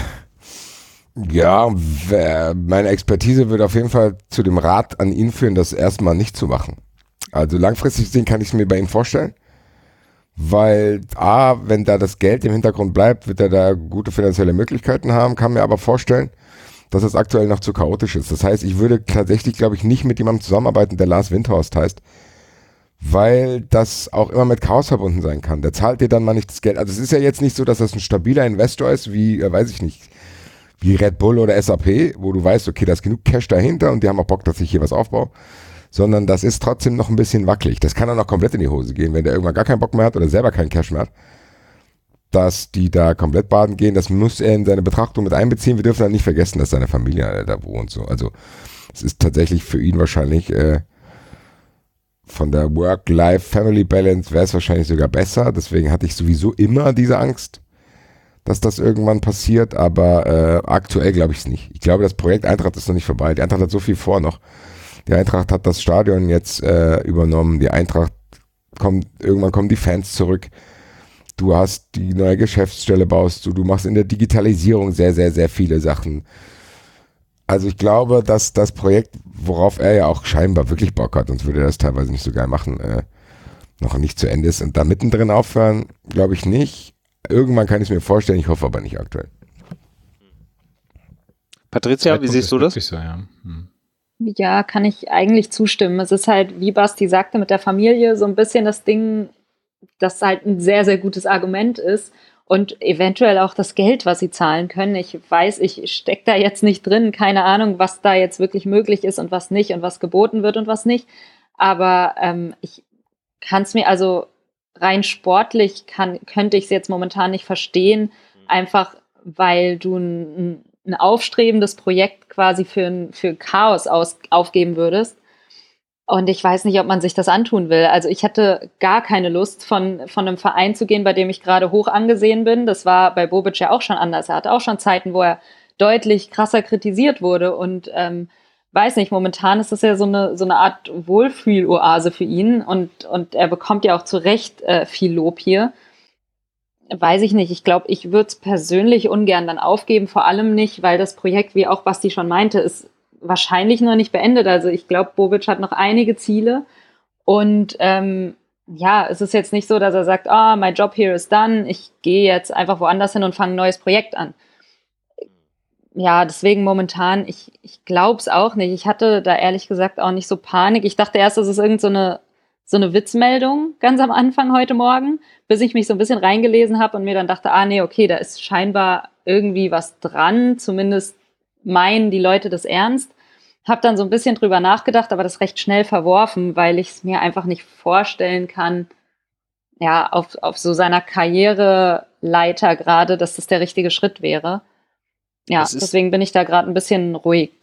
Ja, meine Expertise würde auf jeden Fall zu dem Rat an ihn führen, das erstmal nicht zu machen. Also langfristig gesehen kann ich es mir bei ihm vorstellen, weil A, wenn da das Geld im Hintergrund bleibt, wird er da gute finanzielle Möglichkeiten haben, kann mir aber vorstellen, dass es aktuell noch zu chaotisch ist. Das heißt, ich würde tatsächlich, glaube ich, nicht mit jemandem zusammenarbeiten, der Lars Windhorst heißt, weil das auch immer mit Chaos verbunden sein kann. Der zahlt dir dann mal nicht das Geld. Also es ist ja jetzt nicht so, dass das ein stabiler Investor ist, wie, äh, weiß ich nicht, wie Red Bull oder S A P, wo du weißt, okay, da ist genug Cash dahinter und die haben auch Bock, dass ich hier was aufbaue. sondern das ist trotzdem noch ein bisschen wackelig. Das kann dann auch komplett in die Hose gehen, wenn der irgendwann gar keinen Bock mehr hat oder selber keinen Cash mehr hat, dass die da komplett baden gehen. Das muss er in seine Betrachtung mit einbeziehen. Wir dürfen dann nicht vergessen, dass seine Familie da wohnt. So. Also es ist tatsächlich für ihn wahrscheinlich äh, von der Work-Life-Family-Balance wäre es wahrscheinlich sogar besser. Deswegen hatte ich sowieso immer diese Angst, dass das irgendwann passiert. Aber äh, aktuell glaube ich es nicht. Ich glaube, das Projekt Eintracht ist noch nicht vorbei. Die Eintracht hat so viel vor noch. Die Eintracht hat das Stadion jetzt äh, übernommen. Die Eintracht kommt, irgendwann kommen die Fans zurück. Du hast die neue Geschäftsstelle, baust du, du machst in der Digitalisierung sehr, sehr, sehr viele Sachen. Also ich glaube, dass das Projekt, worauf er ja auch scheinbar wirklich Bock hat, sonst würde er das teilweise nicht so geil machen, äh, noch nicht zu Ende ist. Und da mittendrin aufhören, glaube ich nicht. Irgendwann kann ich es mir vorstellen, ich hoffe aber nicht aktuell. Patricia, wie siehst du das? So, ja. Hm. Ja, kann ich eigentlich zustimmen. Es ist halt, wie Basti sagte, mit der Familie so ein bisschen das Ding, das halt ein sehr, sehr gutes Argument ist und eventuell auch das Geld, was sie zahlen können. Ich weiß, ich stecke da jetzt nicht drin, keine Ahnung, was da jetzt wirklich möglich ist und was nicht und was geboten wird und was nicht. Aber ähm, ich kann es mir, also rein sportlich kann, könnte ich es jetzt momentan nicht verstehen, einfach weil du ein, ein aufstrebendes Projekt quasi für, für Chaos aus, aufgeben würdest. Und ich weiß nicht, ob man sich das antun will. Also ich hatte gar keine Lust, von, von einem Verein zu gehen, bei dem ich gerade hoch angesehen bin. Das war bei Bobic ja auch schon anders. Er hatte auch schon Zeiten, wo er deutlich krasser kritisiert wurde. Und ähm, weiß nicht, momentan ist das ja so eine, so eine Art Wohlfühloase für ihn. Und, und er bekommt ja auch zu Recht äh, viel Lob hier. Weiß ich nicht. Ich glaube, ich würde es persönlich ungern dann aufgeben. Vor allem nicht, weil das Projekt, wie auch Basti schon meinte, ist wahrscheinlich noch nicht beendet. Also ich glaube, Bobic hat noch einige Ziele und ähm, ja, es ist jetzt nicht so, dass er sagt, ah, oh, my job here is done, ich gehe jetzt einfach woanders hin und fange ein neues Projekt an. Ja, deswegen momentan, ich, ich glaube es auch nicht. Ich hatte da ehrlich gesagt auch nicht so Panik. Ich dachte erst, das ist irgend so eine, so eine Witzmeldung ganz am Anfang heute Morgen, bis ich mich so ein bisschen reingelesen habe und mir dann dachte, ah nee, okay, da ist scheinbar irgendwie was dran, zumindest meinen die Leute das ernst. Habe dann so ein bisschen drüber nachgedacht, aber das recht schnell verworfen, weil ich es mir einfach nicht vorstellen kann, ja, auf, auf so seiner Karriereleiter gerade, dass das der richtige Schritt wäre. Ja, deswegen bin ich da gerade ein bisschen ruhig.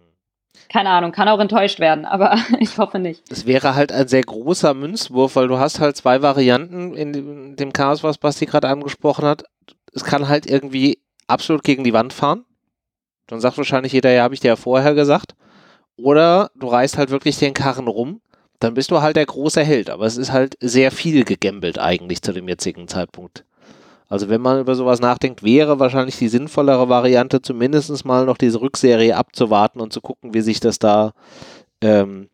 Keine Ahnung, kann auch enttäuscht werden, aber ich hoffe nicht. Das wäre halt ein sehr großer Münzwurf, weil du hast halt zwei Varianten in dem Chaos, was Basti gerade angesprochen hat. Es kann halt irgendwie absolut gegen die Wand fahren. Dann sagt wahrscheinlich jeder, ja, habe ich dir ja vorher gesagt. Oder du reißt halt wirklich den Karren rum, dann bist du halt der große Held. Aber es ist halt sehr viel gegambelt eigentlich zu dem jetzigen Zeitpunkt. Also wenn man über sowas nachdenkt, wäre wahrscheinlich die sinnvollere Variante, zumindest mal noch diese Rückserie abzuwarten und zu gucken, wie sich das da ähm,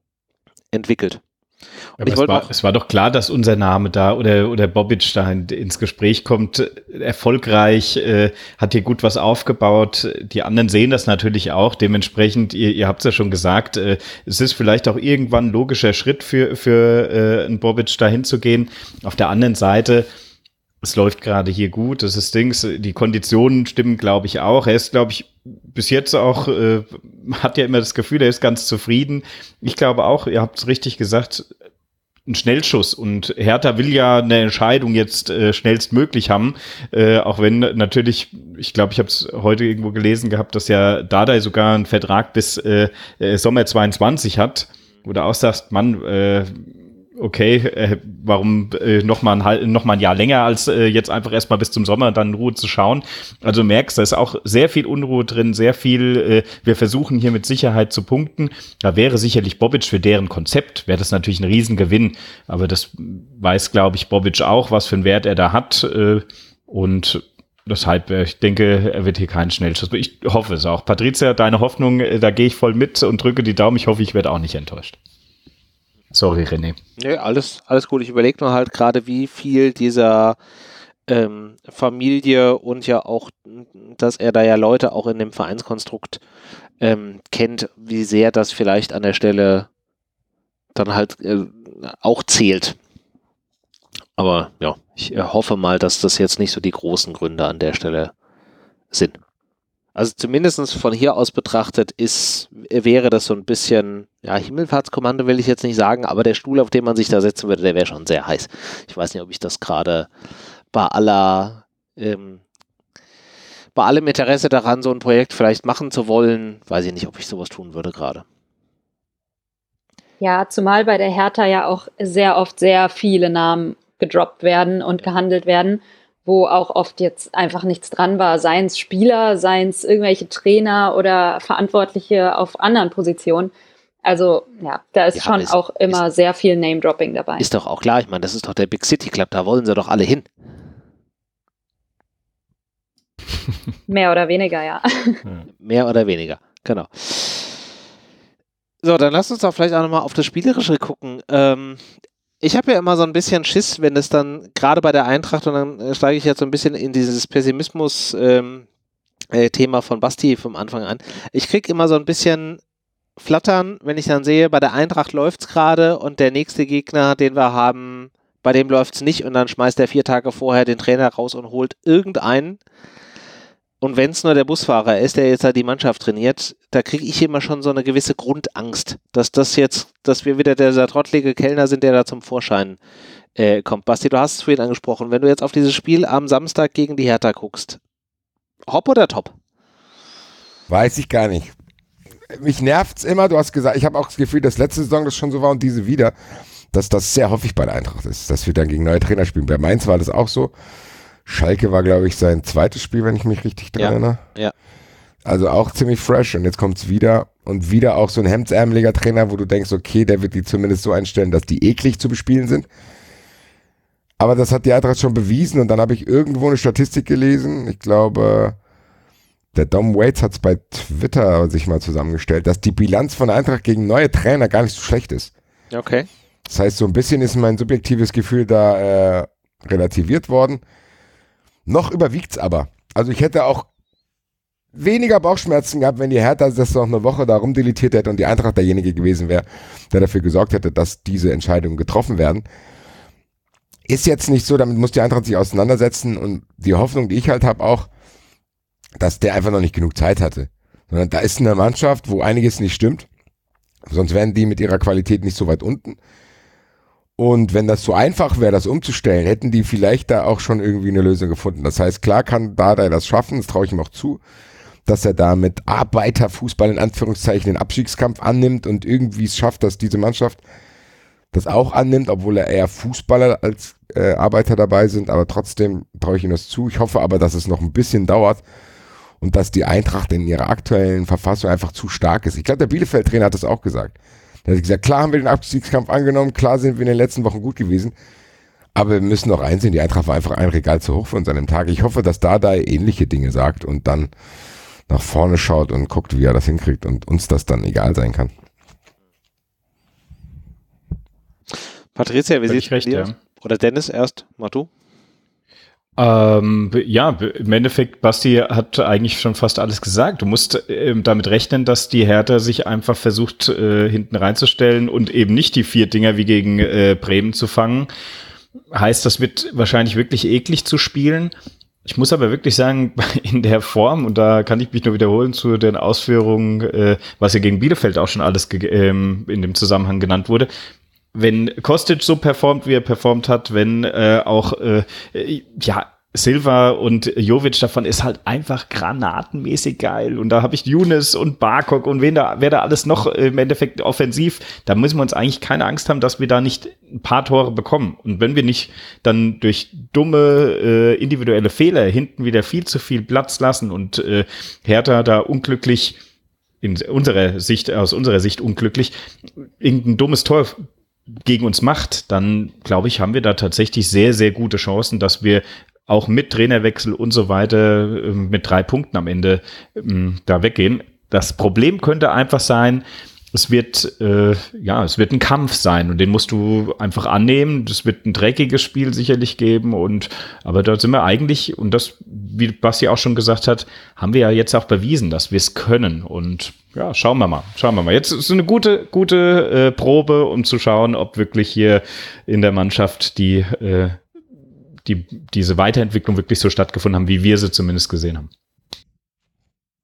entwickelt. Aber es war, es war doch klar, dass unser Name da oder, oder Bobic da in, ins Gespräch kommt. Erfolgreich, äh, hat hier gut was aufgebaut. Die anderen sehen das natürlich auch. Dementsprechend, ihr, ihr habt es ja schon gesagt, äh, es ist vielleicht auch irgendwann ein logischer Schritt für, für äh, einen Bobic da hinzugehen. Auf der anderen Seite, es läuft gerade hier gut, das ist Dings, die Konditionen stimmen, glaube ich, auch. Er ist, glaube ich, bis jetzt auch, äh, hat ja immer das Gefühl, er ist ganz zufrieden. Ich glaube auch, ihr habt es richtig gesagt, ein Schnellschuss und Hertha will ja eine Entscheidung jetzt äh, schnellstmöglich haben, äh, auch wenn natürlich, ich glaube, ich habe es heute irgendwo gelesen gehabt, dass ja Dardai sogar einen Vertrag bis äh, Sommer zweiundzwanzig hat, wo du auch sagst, Mann, äh, okay, äh, warum äh, noch mal ein, noch mal ein Jahr länger als äh, jetzt einfach erstmal bis zum Sommer dann in Ruhe zu schauen. Also merkst, da ist auch sehr viel Unruhe drin, sehr viel, äh, wir versuchen hier mit Sicherheit zu punkten. Da wäre sicherlich Bobic für deren Konzept, wäre das natürlich ein Riesengewinn, aber das weiß, glaube ich, Bobic auch, was für einen Wert er da hat äh, und deshalb, äh, ich denke, er wird hier keinen Schnellschuss. Ich hoffe es auch. Patricia, deine Hoffnung, äh, da gehe ich voll mit und drücke die Daumen. Ich hoffe, ich werde auch nicht enttäuscht. Sorry, René. Nee, alles, alles gut. Ich überlege nur halt gerade, wie viel dieser ähm, Familie und ja auch, dass er da ja Leute auch in dem Vereinskonstrukt ähm, kennt, wie sehr das vielleicht an der Stelle dann halt äh, auch zählt. Aber ja, ich äh, hoffe mal, dass das jetzt nicht so die großen Gründe an der Stelle sind. Also zumindest von hier aus betrachtet ist, wäre das so ein bisschen, ja, Himmelfahrtskommando will ich jetzt nicht sagen, aber der Stuhl, auf den man sich da setzen würde, der wäre schon sehr heiß. Ich weiß nicht, ob ich das gerade bei aller, ähm, bei allem Interesse daran, so ein Projekt vielleicht machen zu wollen, weiß ich nicht, ob ich sowas tun würde gerade. Ja, zumal bei der Hertha ja auch sehr oft sehr viele Namen gedroppt werden und gehandelt werden, wo auch oft jetzt einfach nichts dran war, seien es Spieler, seien es irgendwelche Trainer oder Verantwortliche auf anderen Positionen. Also ja, da ist ja, schon ist, auch immer ist, sehr viel Name-Dropping dabei. Ist doch auch klar, ich meine, das ist doch der Big City Club, da wollen sie doch alle hin. Mehr oder weniger, ja. Mehr oder weniger, genau. So, dann lass uns doch vielleicht auch nochmal auf das Spielerische gucken. Ähm, Ich habe ja immer so ein bisschen Schiss, wenn es dann, gerade bei der Eintracht, und dann steige ich jetzt so ein bisschen in dieses Pessimismus-Thema ähm, von Basti vom Anfang an. Ich kriege immer so ein bisschen Flattern, wenn ich dann sehe, bei der Eintracht läuft es gerade und der nächste Gegner, den wir haben, bei dem läuft es nicht und dann schmeißt er vier Tage vorher den Trainer raus und holt irgendeinen. Und wenn es nur der Busfahrer ist, der jetzt da die Mannschaft trainiert, da kriege ich immer schon so eine gewisse Grundangst, dass das jetzt, dass wir wieder dieser trottlige Kellner sind, der da zum Vorschein äh, kommt. Basti, du hast es vorhin angesprochen. Wenn du jetzt auf dieses Spiel am Samstag gegen die Hertha guckst, hopp oder top? Weiß ich gar nicht. Mich nervt's immer, du hast gesagt, ich habe auch das Gefühl, dass letzte Saison das schon so war und diese wieder, dass das sehr häufig bei der Eintracht ist, dass wir dann gegen neue Trainer spielen. Bei Mainz war das auch so. Schalke war, glaube ich, sein zweites Spiel, wenn ich mich richtig dran ja, erinnere. Ja. Also auch ziemlich fresh und jetzt kommt es wieder und wieder auch so ein hemdsärmeliger Trainer, wo du denkst, okay, der wird die zumindest so einstellen, dass die eklig zu bespielen sind. Aber das hat die Eintracht schon bewiesen und dann habe ich irgendwo eine Statistik gelesen, ich glaube, der Dom Waits hat es bei Twitter sich mal zusammengestellt, dass die Bilanz von der Eintracht gegen neue Trainer gar nicht so schlecht ist. Okay. Das heißt, so ein bisschen ist mein subjektives Gefühl da äh, relativiert worden. Noch überwiegt es aber. Also ich hätte auch weniger Bauchschmerzen gehabt, wenn die Hertha das noch eine Woche da rumdeletiert hätte und die Eintracht derjenige gewesen wäre, der dafür gesorgt hätte, dass diese Entscheidungen getroffen werden. Ist jetzt nicht so, damit muss die Eintracht sich auseinandersetzen und die Hoffnung, die ich halt habe auch, dass der einfach noch nicht genug Zeit hatte. Sondern da ist eine Mannschaft, wo einiges nicht stimmt. Sonst wären die mit ihrer Qualität nicht so weit unten. Und wenn das so einfach wäre, das umzustellen, hätten die vielleicht da auch schon irgendwie eine Lösung gefunden. Das heißt, klar kann Dardai das schaffen, das traue ich ihm auch zu, dass er da mit Arbeiterfußball in Anführungszeichen den Abstiegskampf annimmt und irgendwie es schafft, dass diese Mannschaft das auch annimmt, obwohl er eher Fußballer als äh, Arbeiter dabei sind. Aber trotzdem traue ich ihm das zu. Ich hoffe aber, dass es noch ein bisschen dauert und dass die Eintracht in ihrer aktuellen Verfassung einfach zu stark ist. Ich glaube, der Bielefeld-Trainer hat das auch gesagt. Er hat gesagt, klar haben wir den Abstiegskampf angenommen, klar sind wir in den letzten Wochen gut gewesen, aber wir müssen auch einsehen, die Eintracht war einfach ein Regal zu hoch für uns an dem Tag. Ich hoffe, dass Dardai ähnliche Dinge sagt und dann nach vorne schaut und guckt, wie er das hinkriegt und uns das dann egal sein kann. Patricia, wie sieht es dir? Ja. Oder Dennis erst, mach du. Ähm, ja, im Endeffekt, Basti hat eigentlich schon fast alles gesagt. Du musst äh, damit rechnen, dass die Hertha sich einfach versucht, äh, hinten reinzustellen und eben nicht die vier Dinger wie gegen äh, Bremen zu fangen. Heißt, das wird wahrscheinlich wirklich eklig zu spielen. Ich muss aber wirklich sagen, in der Form, und da kann ich mich nur wiederholen zu den Ausführungen, äh, was ja gegen Bielefeld auch schon alles ge- ähm, in dem Zusammenhang genannt wurde, wenn Kostic so performt, wie er performt hat, wenn äh, auch äh, ja Silva und Jovic davon ist halt einfach granatenmäßig geil. Und da habe ich Younes und Barkok und wen da, wer da alles noch im Endeffekt offensiv. Da müssen wir uns eigentlich keine Angst haben, dass wir da nicht ein paar Tore bekommen. Und wenn wir nicht dann durch dumme äh, individuelle Fehler hinten wieder viel zu viel Platz lassen und äh, Hertha da unglücklich, in unserer Sicht, aus unserer Sicht unglücklich, irgendein dummes Tor gegen uns macht, dann glaube ich, haben wir da tatsächlich sehr, sehr gute Chancen, dass wir auch mit Trainerwechsel und so weiter mit drei Punkten am Ende ähm, da weggehen. Das Problem könnte einfach sein, es wird, äh, ja, es wird ein Kampf sein und den musst du einfach annehmen. Das wird ein dreckiges Spiel sicherlich geben und, aber da sind wir eigentlich, und das, wie Basti auch schon gesagt hat, haben wir ja jetzt auch bewiesen, dass wir es können und ja, schauen wir mal, schauen wir mal. Jetzt ist eine gute, gute äh, Probe, um zu schauen, ob wirklich hier in der Mannschaft die, äh, die, diese Weiterentwicklung wirklich so stattgefunden haben, wie wir sie zumindest gesehen haben.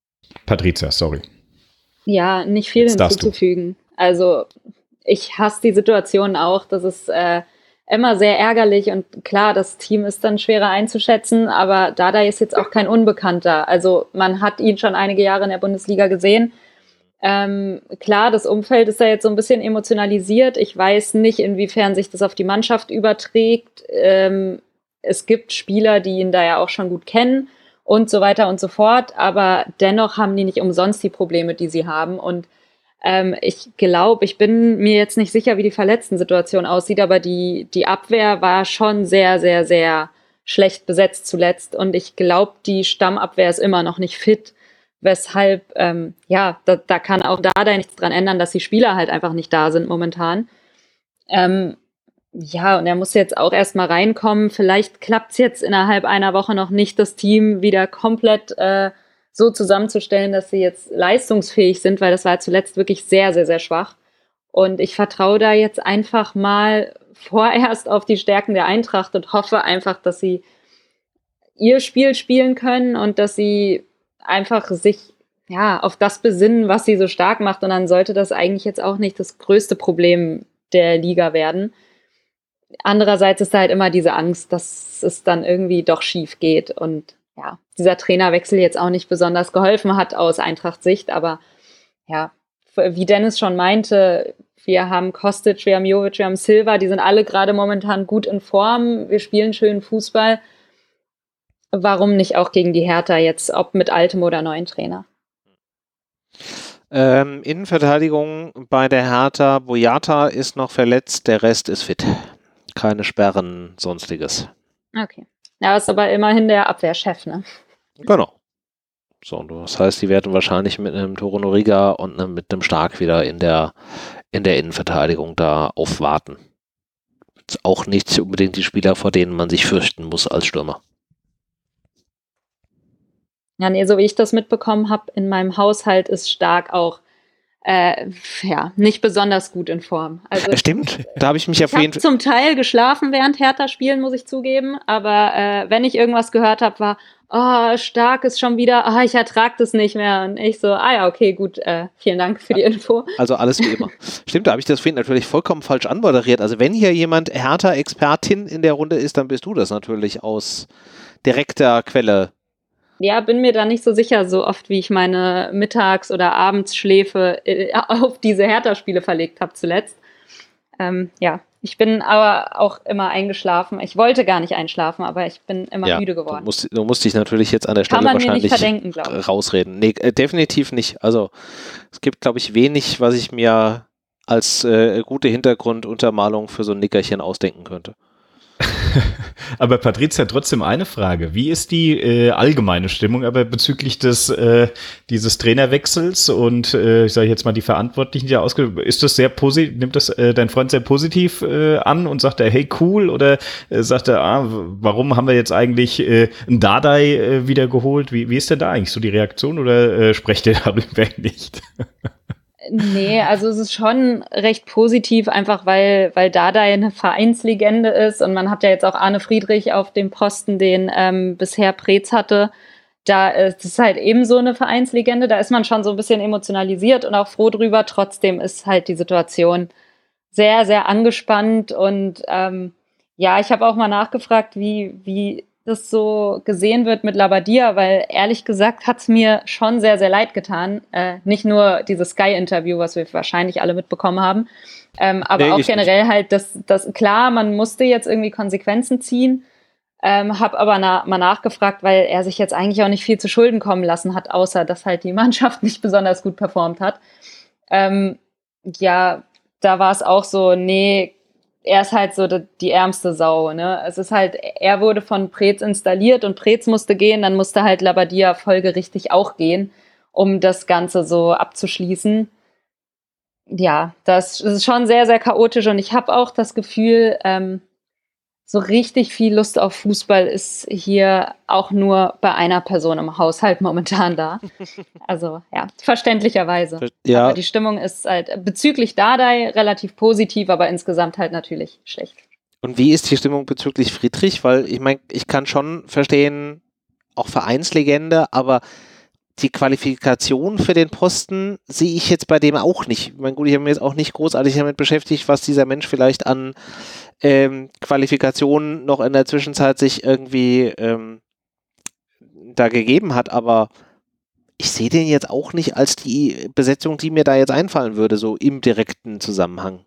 Patrizia, sorry. Ja, nicht viel Jetzt darfst du. hinzuzufügen. Also ich hasse die Situation auch. Das ist äh, immer sehr ärgerlich und klar, das Team ist dann schwerer einzuschätzen, aber Dardai ist jetzt auch kein Unbekannter. Also man hat ihn schon einige Jahre in der Bundesliga gesehen. Ähm, klar, das Umfeld ist da jetzt so ein bisschen emotionalisiert. Ich weiß nicht, inwiefern sich das auf die Mannschaft überträgt. Ähm, es gibt Spieler, die ihn da ja auch schon gut kennen und so weiter und so fort, aber dennoch haben die nicht umsonst die Probleme, die sie haben. Und ähm, ich glaube, ich bin mir jetzt nicht sicher, wie die Verletzten-Situation aussieht, aber die, die Abwehr war schon sehr, sehr, sehr schlecht besetzt zuletzt und ich glaube, die Stammabwehr ist immer noch nicht fit, weshalb, ähm, ja, da, da kann auch Dardai nichts dran ändern, dass die Spieler halt einfach nicht da sind momentan. Ähm, Ja, und er muss jetzt auch erstmal reinkommen. Vielleicht klappt es jetzt innerhalb einer Woche noch nicht, das Team wieder komplett äh, so zusammenzustellen, dass sie jetzt leistungsfähig sind, weil das war zuletzt wirklich sehr, sehr, sehr schwach. Und ich vertraue da jetzt einfach mal vorerst auf die Stärken der Eintracht und hoffe einfach, dass sie ihr Spiel spielen können und dass sie einfach sich ja auf das besinnen, was sie so stark macht. Und dann sollte das eigentlich jetzt auch nicht das größte Problem der Liga werden. Andererseits ist da halt immer diese Angst, dass es dann irgendwie doch schief geht und ja, dieser Trainerwechsel jetzt auch nicht besonders geholfen hat aus Eintracht-Sicht, aber ja, wie Dennis schon meinte, wir haben Kostic, wir haben Jovic, wir haben Silva, die sind alle gerade momentan gut in Form, wir spielen schönen Fußball. Warum nicht auch gegen die Hertha jetzt, ob mit altem oder neuen Trainer? Ähm, Innenverteidigung bei der Hertha, Boyata ist noch verletzt, der Rest ist fit. Keine Sperren, sonstiges. Okay. Ja, ist aber immerhin der Abwehrchef, ne? Genau. So, das heißt, die werden wahrscheinlich mit einem Toro Noriga und einem, mit einem Stark wieder in der, in der Innenverteidigung da aufwarten. Ist auch nicht unbedingt die Spieler, vor denen man sich fürchten muss als Stürmer. Ja, nee, so wie ich das mitbekommen habe, in meinem Haushalt ist Stark auch Äh, ja, nicht besonders gut in Form. Also Stimmt, da habe ich mich ich auf jeden habe zum Teil geschlafen während Hertha spielen, muss ich zugeben, aber äh, wenn ich irgendwas gehört habe, war, oh, Stark ist schon wieder, ah, ich ertrage das nicht mehr und ich so, ah ja, okay, gut, äh, vielen Dank für die Info. Also alles wie immer. Stimmt, da habe ich das vorhin natürlich vollkommen falsch anmoderiert. Also wenn hier jemand Hertha-Expertin in der Runde ist, dann bist du das natürlich aus direkter Quelle. Ja, bin mir da nicht so sicher, so oft wie ich meine Mittags- oder Abendsschläfe auf diese Hertha-Spiele verlegt habe zuletzt. Ähm, ja, ich bin aber auch immer eingeschlafen. Ich wollte gar nicht einschlafen, aber ich bin immer ja, müde geworden. Du musst, du musst dich natürlich jetzt an der Stelle Kann man mir wahrscheinlich nicht verdenken, glaube ich. rausreden. Nee, äh, definitiv nicht. Also es gibt, glaube ich, wenig, was ich mir als äh, gute Hintergrunduntermalung für so ein Nickerchen ausdenken könnte. Aber Patrizia, trotzdem eine Frage. Wie ist die äh, allgemeine Stimmung aber bezüglich des äh, dieses Trainerwechsels und äh, ich sage jetzt mal die Verantwortlichen, die ausge ist das sehr positiv, nimmt das äh, dein Freund sehr positiv äh, an und sagt er, hey, cool, oder äh, sagt er, ah, warum haben wir jetzt eigentlich äh, einen Dardai äh, wieder geholt? Wie, wie ist denn da eigentlich so die Reaktion oder äh, sprecht ihr darüber nicht? Nee, also es ist schon recht positiv, einfach weil, weil Dardai eine Vereinslegende ist und man hat ja jetzt auch Arne Friedrich auf dem Posten, den ähm, bisher Preetz hatte. Da ist es halt ebenso eine Vereinslegende, da ist man schon so ein bisschen emotionalisiert und auch froh drüber. Trotzdem ist halt die Situation sehr, sehr angespannt und ähm, ja, ich habe auch mal nachgefragt, wie, wie das so gesehen wird mit Labbadia, weil ehrlich gesagt hat es mir schon sehr, sehr leid getan. Äh, nicht nur dieses Sky-Interview, was wir wahrscheinlich alle mitbekommen haben, ähm, aber nee, auch generell nicht. Halt, dass das klar, man musste jetzt irgendwie Konsequenzen ziehen, ähm, habe aber na, mal nachgefragt, weil er sich jetzt eigentlich auch nicht viel zu Schulden kommen lassen hat, außer dass halt die Mannschaft nicht besonders gut performt hat. Ähm, ja, da war es auch so, nee, er ist halt so die ärmste Sau, ne? Es ist halt, er wurde von Preetz installiert und Preetz musste gehen, dann musste halt Labbadia folgerichtig auch gehen, um das Ganze so abzuschließen. Ja, das ist schon sehr, sehr chaotisch und ich habe auch das Gefühl, ähm, so richtig viel Lust auf Fußball ist hier auch nur bei einer Person im Haushalt momentan da. Also ja, verständlicherweise. Ja. Aber die Stimmung ist halt bezüglich Dardai relativ positiv, aber insgesamt halt natürlich schlecht. Und wie ist die Stimmung bezüglich Friedrich? Weil ich meine, ich kann schon verstehen, auch Vereinslegende, aber die Qualifikation für den Posten sehe ich jetzt bei dem auch nicht. Ich meine, gut, ich habe mich jetzt auch nicht großartig damit beschäftigt, was dieser Mensch vielleicht an ähm, Qualifikationen noch in der Zwischenzeit sich irgendwie ähm, da gegeben hat, aber ich sehe den jetzt auch nicht als die Besetzung, die mir da jetzt einfallen würde, so im direkten Zusammenhang.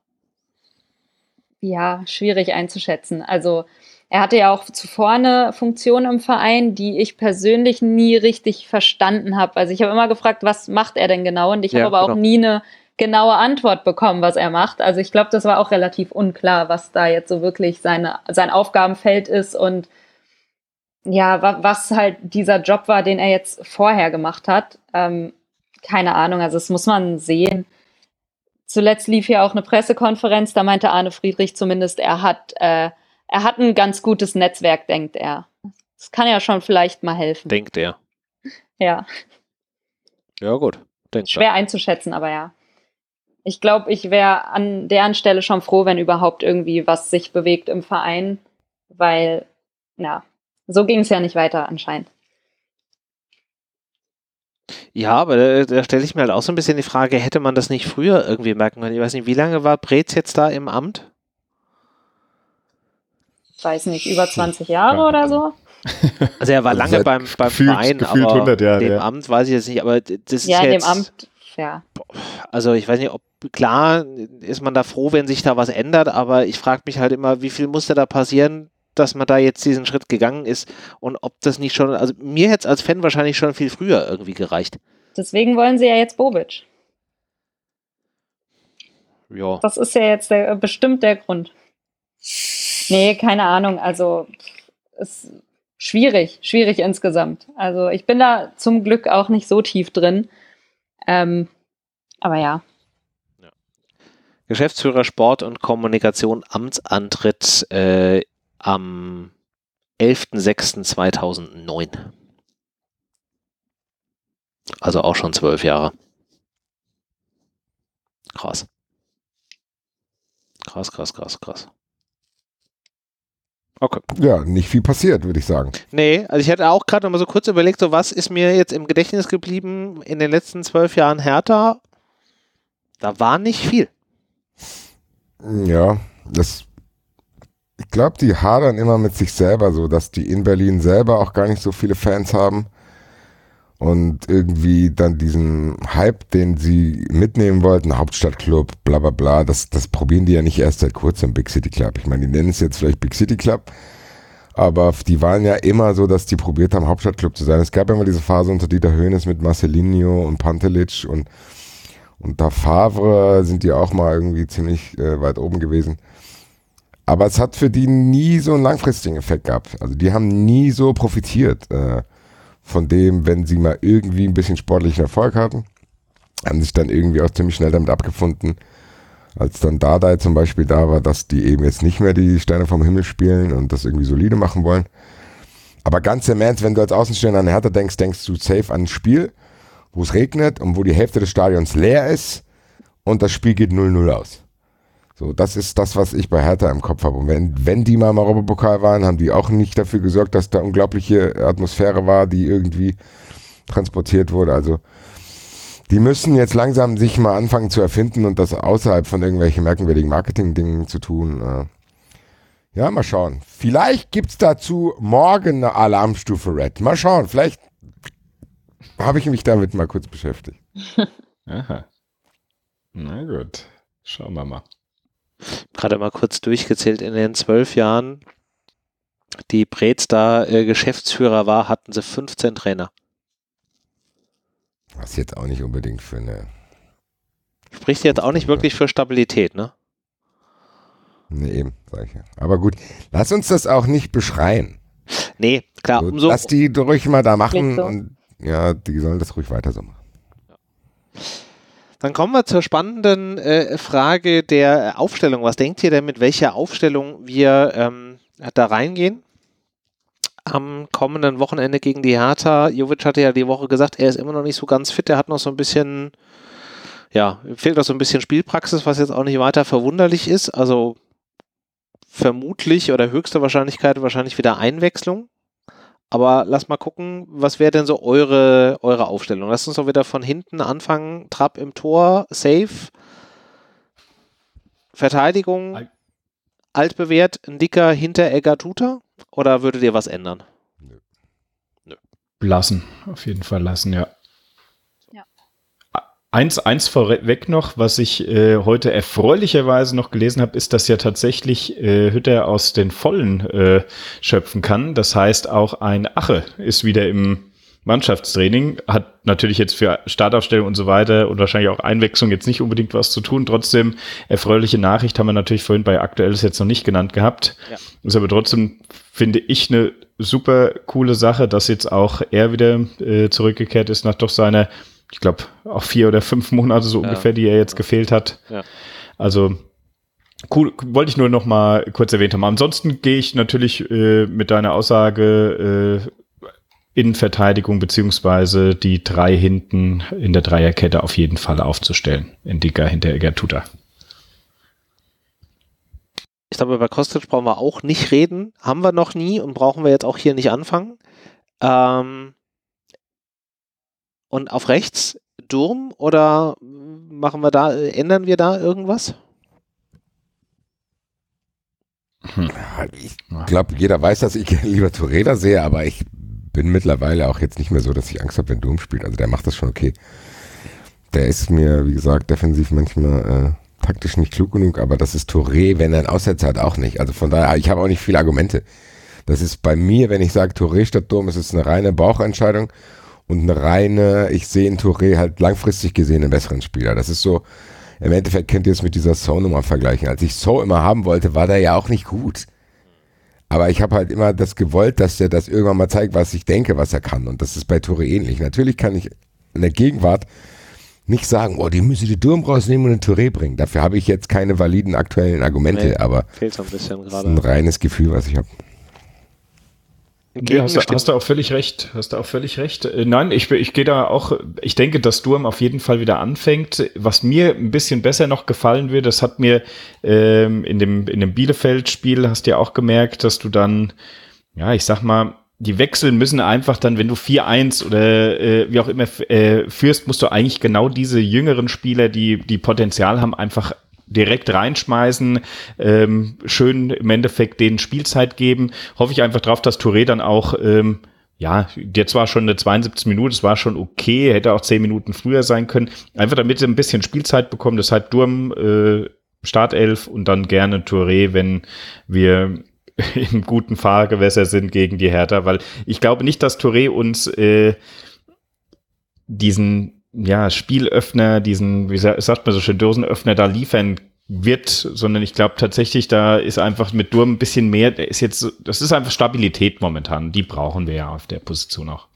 Ja, schwierig einzuschätzen. Also er hatte ja auch zuvor eine Funktion im Verein, die ich persönlich nie richtig verstanden habe. Also ich habe immer gefragt, was macht er denn genau? Und ich Ja, habe aber genau. auch nie eine genaue Antwort bekommen, was er macht. Also ich glaube, das war auch relativ unklar, was da jetzt so wirklich seine, sein Aufgabenfeld ist und ja, wa- was halt dieser Job war, den er jetzt vorher gemacht hat. Ähm, keine Ahnung, also das muss man sehen. Zuletzt lief ja auch eine Pressekonferenz, da meinte Arne Friedrich zumindest, er hat, äh, er hat ein ganz gutes Netzwerk, denkt er. Das kann ja schon vielleicht mal helfen. Denkt er. Ja, Ja, gut. Denkt er. schwer einzuschätzen, aber ja. Ich glaube, ich wäre an deren Stelle schon froh, wenn überhaupt irgendwie was sich bewegt im Verein, weil, ja, so ging es ja nicht weiter anscheinend. Ja, aber da, da stelle ich mir halt auch so ein bisschen die Frage, hätte man das nicht früher irgendwie merken können? Ich weiß nicht, wie lange war Preetz jetzt da im Amt? Weiß nicht, über zwanzig Jahre oder so? Also er war Also lange seit beim, beim gefühlt- Verein, gefühlt aber hundert Jahre, dem ja. Amt weiß ich jetzt nicht, aber das ist Ja, in jetzt, dem Amt, ja. also ich weiß nicht, ob, klar ist man da froh, wenn sich da was ändert, aber ich frage mich halt immer, wie viel musste da passieren, dass man da jetzt diesen Schritt gegangen ist und ob das nicht schon, also mir hätte es als Fan wahrscheinlich schon viel früher irgendwie gereicht. Deswegen wollen sie ja jetzt Bobic. Ja. Das ist ja jetzt der, bestimmt der Grund. Nee, keine Ahnung. Also ist schwierig, schwierig insgesamt. Also ich bin da zum Glück auch nicht so tief drin. Ähm, aber ja. Geschäftsführer Sport und Kommunikation, Amtsantritt äh, am elfter sechster zweitausendneun. Also auch schon zwölf Jahre. Krass. Krass, krass, krass, krass. Okay. Ja, nicht viel passiert, würde ich sagen. Nee, also ich hätte auch gerade noch mal so kurz überlegt, so was ist mir jetzt im Gedächtnis geblieben in den letzten zwölf Jahren Hertha? Da war nicht viel. Ja, das. Ich glaube, die hadern immer mit sich selber so, dass die in Berlin selber auch gar nicht so viele Fans haben und irgendwie dann diesen Hype, den sie mitnehmen wollten, Hauptstadtclub, bla bla bla, das, das probieren die ja nicht erst seit kurzem, Big City Club. Ich meine, die nennen es jetzt vielleicht Big City Club, aber die waren ja immer so, dass die probiert haben, Hauptstadtclub zu sein. Es gab ja immer diese Phase unter Dieter Hoeneß mit Marcelinho und Pantelic und unter Favre sind die auch mal irgendwie ziemlich äh, weit oben gewesen. Aber es hat für die nie so einen langfristigen Effekt gehabt. Also die haben nie so profitiert äh, von dem, wenn sie mal irgendwie ein bisschen sportlichen Erfolg hatten. Haben sich dann irgendwie auch ziemlich schnell damit abgefunden, als dann Dardai zum Beispiel da war, dass die eben jetzt nicht mehr die Sterne vom Himmel spielen und das irgendwie solide machen wollen. Aber ganz im Ernst, wenn du als Außenstehender an Hertha denkst, denkst du safe an ein Spiel, wo es regnet und wo die Hälfte des Stadions leer ist und das Spiel geht null null aus. So, das ist das, was ich bei Hertha im Kopf habe. Und wenn, wenn die mal im Europapokal waren, haben die auch nicht dafür gesorgt, dass da unglaubliche Atmosphäre war, die irgendwie transportiert wurde. Also die müssen jetzt langsam sich mal anfangen zu erfinden und das außerhalb von irgendwelchen merkwürdigen Marketing-Dingen zu tun. Ja, mal schauen. Vielleicht gibt es dazu morgen eine Alarmstufe Red. Mal schauen, vielleicht habe ich mich damit mal kurz beschäftigt. Aha. Na gut, schauen wir mal. Gerade mal kurz durchgezählt, in den zwölf Jahren, die Preetz da äh, Geschäftsführer war, hatten sie fünfzehn Trainer. Was jetzt auch nicht unbedingt für eine... Spricht jetzt auch nicht wirklich für Stabilität, ne? Ne, eben, sag ich ja. Aber gut, lass uns das auch nicht beschreien. Nee, klar, So, umso... lass die ruhig mal da machen Klingt so. und ja, die sollen das ruhig weiter so machen. Dann kommen wir zur spannenden äh, Frage der Aufstellung. Was denkt ihr denn, mit welcher Aufstellung wir ähm, da reingehen? Am kommenden Wochenende gegen die Hertha. Jovic hatte ja die Woche gesagt, er ist immer noch nicht so ganz fit. Er hat noch so ein bisschen, ja, fehlt noch so ein bisschen Spielpraxis, was jetzt auch nicht weiter verwunderlich ist. Also vermutlich oder höchste Wahrscheinlichkeit wahrscheinlich wieder Einwechslung. Aber lass mal gucken, was wäre denn so eure, eure Aufstellung? Lasst uns doch wieder von hinten anfangen. Trapp im Tor, Safe, Verteidigung, Al- altbewährt, ein dicker Hinteregger Tuta? Oder würdet ihr was ändern? Lassen, auf jeden Fall lassen, ja. Ja. Eins, eins vorweg noch, was ich äh, heute erfreulicherweise noch gelesen habe, ist, dass ja tatsächlich äh, Hütter aus den Vollen äh, schöpfen kann. Das heißt, auch ein Ache ist wieder im Mannschaftstraining, hat natürlich jetzt für Startaufstellung und so weiter und wahrscheinlich auch Einwechslung jetzt nicht unbedingt was zu tun. Trotzdem, erfreuliche Nachricht haben wir natürlich vorhin bei Aktuelles jetzt noch nicht genannt gehabt. Ja. Ist aber trotzdem, finde ich, eine super coole Sache, dass jetzt auch er wieder äh, zurückgekehrt ist nach doch seiner, ich glaube, auch vier oder fünf Monate so Ja. ungefähr, die er jetzt gefehlt hat. Ja. Also cool, wollte ich nur noch mal kurz erwähnt haben. Ansonsten gehe ich natürlich äh, mit deiner Aussage äh, Innenverteidigung beziehungsweise die drei hinten in der Dreierkette auf jeden Fall aufzustellen. In Dicker, Hinteregger, Tuta. Ich glaube, über Kostic brauchen wir auch nicht reden. Haben wir noch nie und brauchen wir jetzt auch hier nicht anfangen. Ähm und auf rechts Durm oder machen wir da, ändern wir da irgendwas? Hm. Ich glaube, jeder weiß, dass ich lieber Torreira sehe, aber ich bin mittlerweile auch jetzt nicht mehr so, dass ich Angst habe, wenn Durm spielt. Also der macht das schon okay. Der ist mir, wie gesagt, defensiv manchmal äh, taktisch nicht klug genug, aber das ist Touré, wenn er einen Aussetzer hat, auch nicht. Also von daher, ich habe auch nicht viele Argumente. Das ist bei mir, wenn ich sage Touré statt Durm, ist es eine reine Bauchentscheidung und eine reine, ich sehe in Touré halt langfristig gesehen einen besseren Spieler. Das ist so, im Endeffekt könnt ihr es mit dieser So-Nummer vergleichen. Als ich So immer haben wollte, war der ja auch nicht gut. Aber ich habe halt immer das gewollt, dass der das irgendwann mal zeigt, was ich denke, was er kann. Und das ist bei Touré ähnlich. Natürlich kann ich in der Gegenwart nicht sagen, oh, die müssen die Durm rausnehmen und einen Touré bringen. Dafür habe ich jetzt keine validen aktuellen Argumente, Nee, aber fehlt so ein bisschen das ist gerade. ein reines Gefühl, was ich habe. Ja, hast, du, hast du auch völlig recht. Hast du auch völlig recht. Äh, nein, ich, ich gehe da auch, ich denke, dass Durm auf jeden Fall wieder anfängt. Was mir ein bisschen besser noch gefallen wird, das hat mir ähm, in dem, in dem Bielefeld-Spiel, hast du ja auch gemerkt, dass du dann, ja, ich sag mal, die Wechsel müssen einfach dann, wenn du vier eins oder äh, wie auch immer äh, führst, musst du eigentlich genau diese jüngeren Spieler, die, die Potenzial haben, einfach direkt reinschmeißen, ähm, schön im Endeffekt denen Spielzeit geben. Hoffe ich einfach drauf, dass Touré dann auch, ähm, ja, jetzt war schon eine zweiundsiebzig Minuten, es war schon okay, hätte auch zehn Minuten früher sein können. Einfach damit sie ein bisschen Spielzeit bekommen, deshalb Durm, äh, Startelf und dann gerne Touré, wenn wir im guten Fahrgewässer sind gegen die Hertha, weil ich glaube nicht, dass Touré uns äh, diesen ja, Spielöffner, diesen, wie sagt man so schön, Dosenöffner da liefern wird, sondern ich glaube tatsächlich, da ist einfach mit Durm ein bisschen mehr, der ist jetzt, das ist einfach Stabilität momentan, die brauchen wir ja auf der Position auch.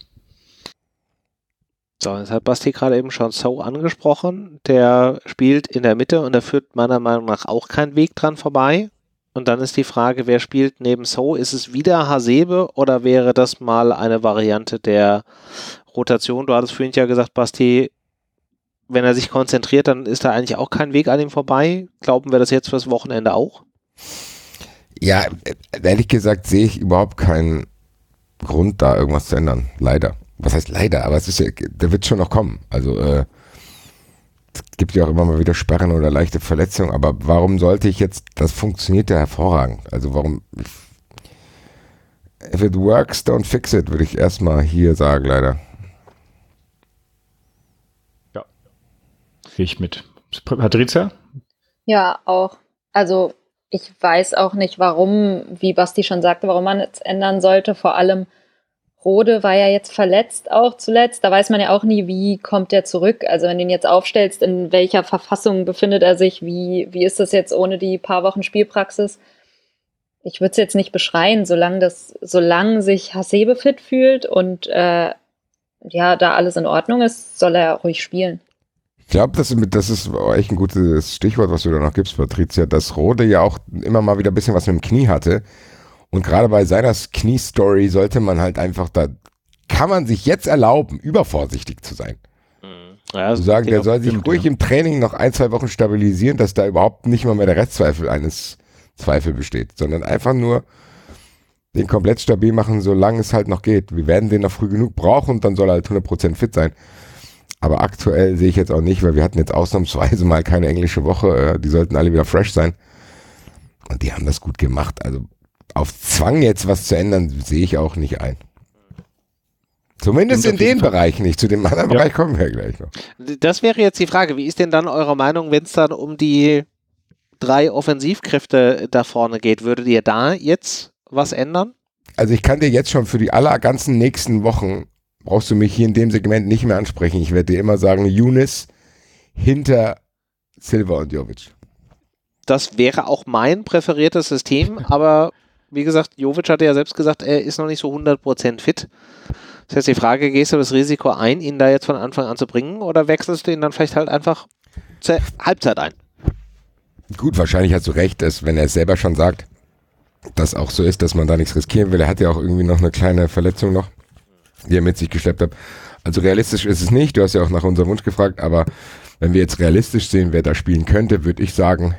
So, jetzt hat Basti gerade eben schon So angesprochen, der spielt in der Mitte und da führt meiner Meinung nach auch kein Weg dran vorbei. Und dann ist die Frage, wer spielt neben So? Ist es wieder Hasebe oder wäre das mal eine Variante der Rotation? Du hattest vorhin ja gesagt, Basti, wenn er sich konzentriert, dann ist da eigentlich auch kein Weg an ihm vorbei. Glauben wir das jetzt fürs Wochenende auch? Ja, ehrlich gesagt sehe ich überhaupt keinen Grund, da irgendwas zu ändern. Leider. Was heißt leider? Aber es ist ja, der wird schon noch kommen. Also, äh, es gibt ja auch immer mal wieder Sperren oder leichte Verletzungen, aber warum sollte ich jetzt, das funktioniert ja hervorragend. Also warum, if it works, don't fix it, würde ich erstmal hier sagen, leider. Ja. Gehe ich mit. Patrizia? Ja, auch. Also ich weiß auch nicht, warum, wie Basti schon sagte, warum man es ändern sollte. Vor allem Rode war ja jetzt verletzt auch zuletzt. Da weiß man ja auch nie, wie kommt der zurück. Also wenn du ihn jetzt aufstellst, in welcher Verfassung befindet er sich, wie, wie ist das jetzt ohne die paar Wochen Spielpraxis? Ich würde es jetzt nicht beschreien, solange das, solange sich Hasebe fit fühlt und äh, ja, da alles in Ordnung ist, soll er ruhig spielen. Ich glaube, das, das ist echt ein gutes Stichwort, was du da noch gibst, Patrizia, dass Rode ja auch immer mal wieder ein bisschen was mit dem Knie hatte. Und gerade bei seiner Knie-Story sollte man halt einfach, da kann man sich jetzt erlauben, übervorsichtig zu sein. Ja, zu sagen, der soll sich stimmt, ruhig ja. im Training noch ein, zwei Wochen stabilisieren, dass da überhaupt nicht mal mehr der Restzweifel eines Zweifel besteht, sondern einfach nur den komplett stabil machen, solange es halt noch geht. Wir werden den noch früh genug brauchen und dann soll er halt hundert Prozent fit sein. Aber aktuell sehe ich jetzt auch nicht, weil wir hatten jetzt ausnahmsweise mal keine englische Woche. Die sollten alle wieder fresh sein. Und die haben das gut gemacht. Also auf Zwang jetzt was zu ändern, sehe ich auch nicht ein. Zumindest in dem Bereich nicht. Zu dem anderen ja. Bereich kommen wir gleich noch. Das wäre jetzt die Frage. Wie ist denn dann eure Meinung, wenn es dann um die drei Offensivkräfte da vorne geht? Würdet ihr da jetzt was ändern? Also ich kann dir jetzt schon für die aller ganzen nächsten Wochen, brauchst du mich hier in dem Segment nicht mehr ansprechen. Ich werde dir immer sagen, Younes hinter Silva und Jovic. Das wäre auch mein präferiertes System, aber wie gesagt, Jovic hatte ja selbst gesagt, er ist noch nicht so hundert Prozent fit. Das heißt, die Frage, gehst du das Risiko ein, ihn da jetzt von Anfang an zu bringen oder wechselst du ihn dann vielleicht halt einfach zur Halbzeit ein? Gut, wahrscheinlich hast du recht, dass wenn er es selber schon sagt, dass auch so ist, dass man da nichts riskieren will. Er hat ja auch irgendwie noch eine kleine Verletzung noch, die er mit sich geschleppt hat. Also realistisch ist es nicht, du hast ja auch nach unserem Wunsch gefragt, aber wenn wir jetzt realistisch sehen, wer da spielen könnte, würde ich sagen,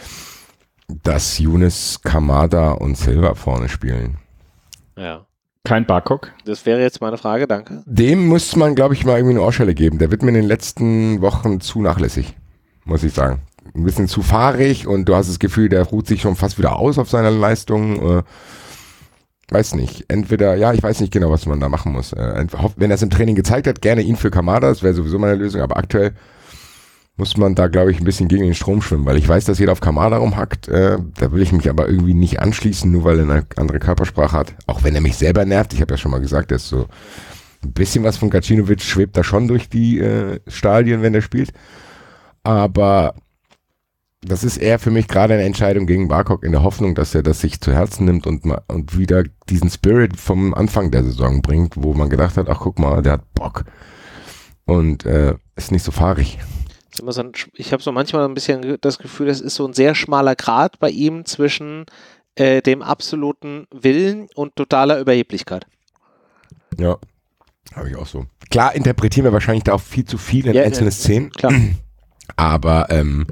dass Younes, Kamada und Silva vorne spielen. Ja. Kein Barkok? Das wäre jetzt meine Frage, danke. Dem muss man, glaube ich, mal irgendwie eine Ohrschelle geben. Der wird mir in den letzten Wochen zu nachlässig, muss ich sagen. Ein bisschen zu fahrig und du hast das Gefühl, der ruht sich schon fast wieder aus auf seiner Leistung. Äh, weiß nicht. Entweder, ja, ich weiß nicht genau, was man da machen muss. Äh, wenn er es im Training gezeigt hat, gerne ihn für Kamada, das wäre sowieso meine Lösung, aber aktuell muss man da, glaube ich, ein bisschen gegen den Strom schwimmen, weil ich weiß, dass jeder auf Kamada rumhackt. Äh, da will ich mich aber irgendwie nicht anschließen, nur weil er eine andere Körpersprache hat. Auch wenn er mich selber nervt. Ich habe ja schon mal gesagt, er ist so ein bisschen was von Gacinovic, schwebt da schon durch die äh, Stadien, wenn er spielt. Aber das ist eher für mich gerade eine Entscheidung gegen Barkok in der Hoffnung, dass er das sich zu Herzen nimmt und, mal, und wieder diesen Spirit vom Anfang der Saison bringt, wo man gedacht hat, ach guck mal, der hat Bock. Und äh, ist nicht so fahrig. Ich habe so manchmal ein bisschen das Gefühl, es ist so ein sehr schmaler Grat bei ihm zwischen äh, dem absoluten Willen und totaler Überheblichkeit. Ja, habe ich auch so. Klar interpretieren wir wahrscheinlich da auch viel zu viel in ja, einzelne ja, Szenen. Klar. Aber ähm,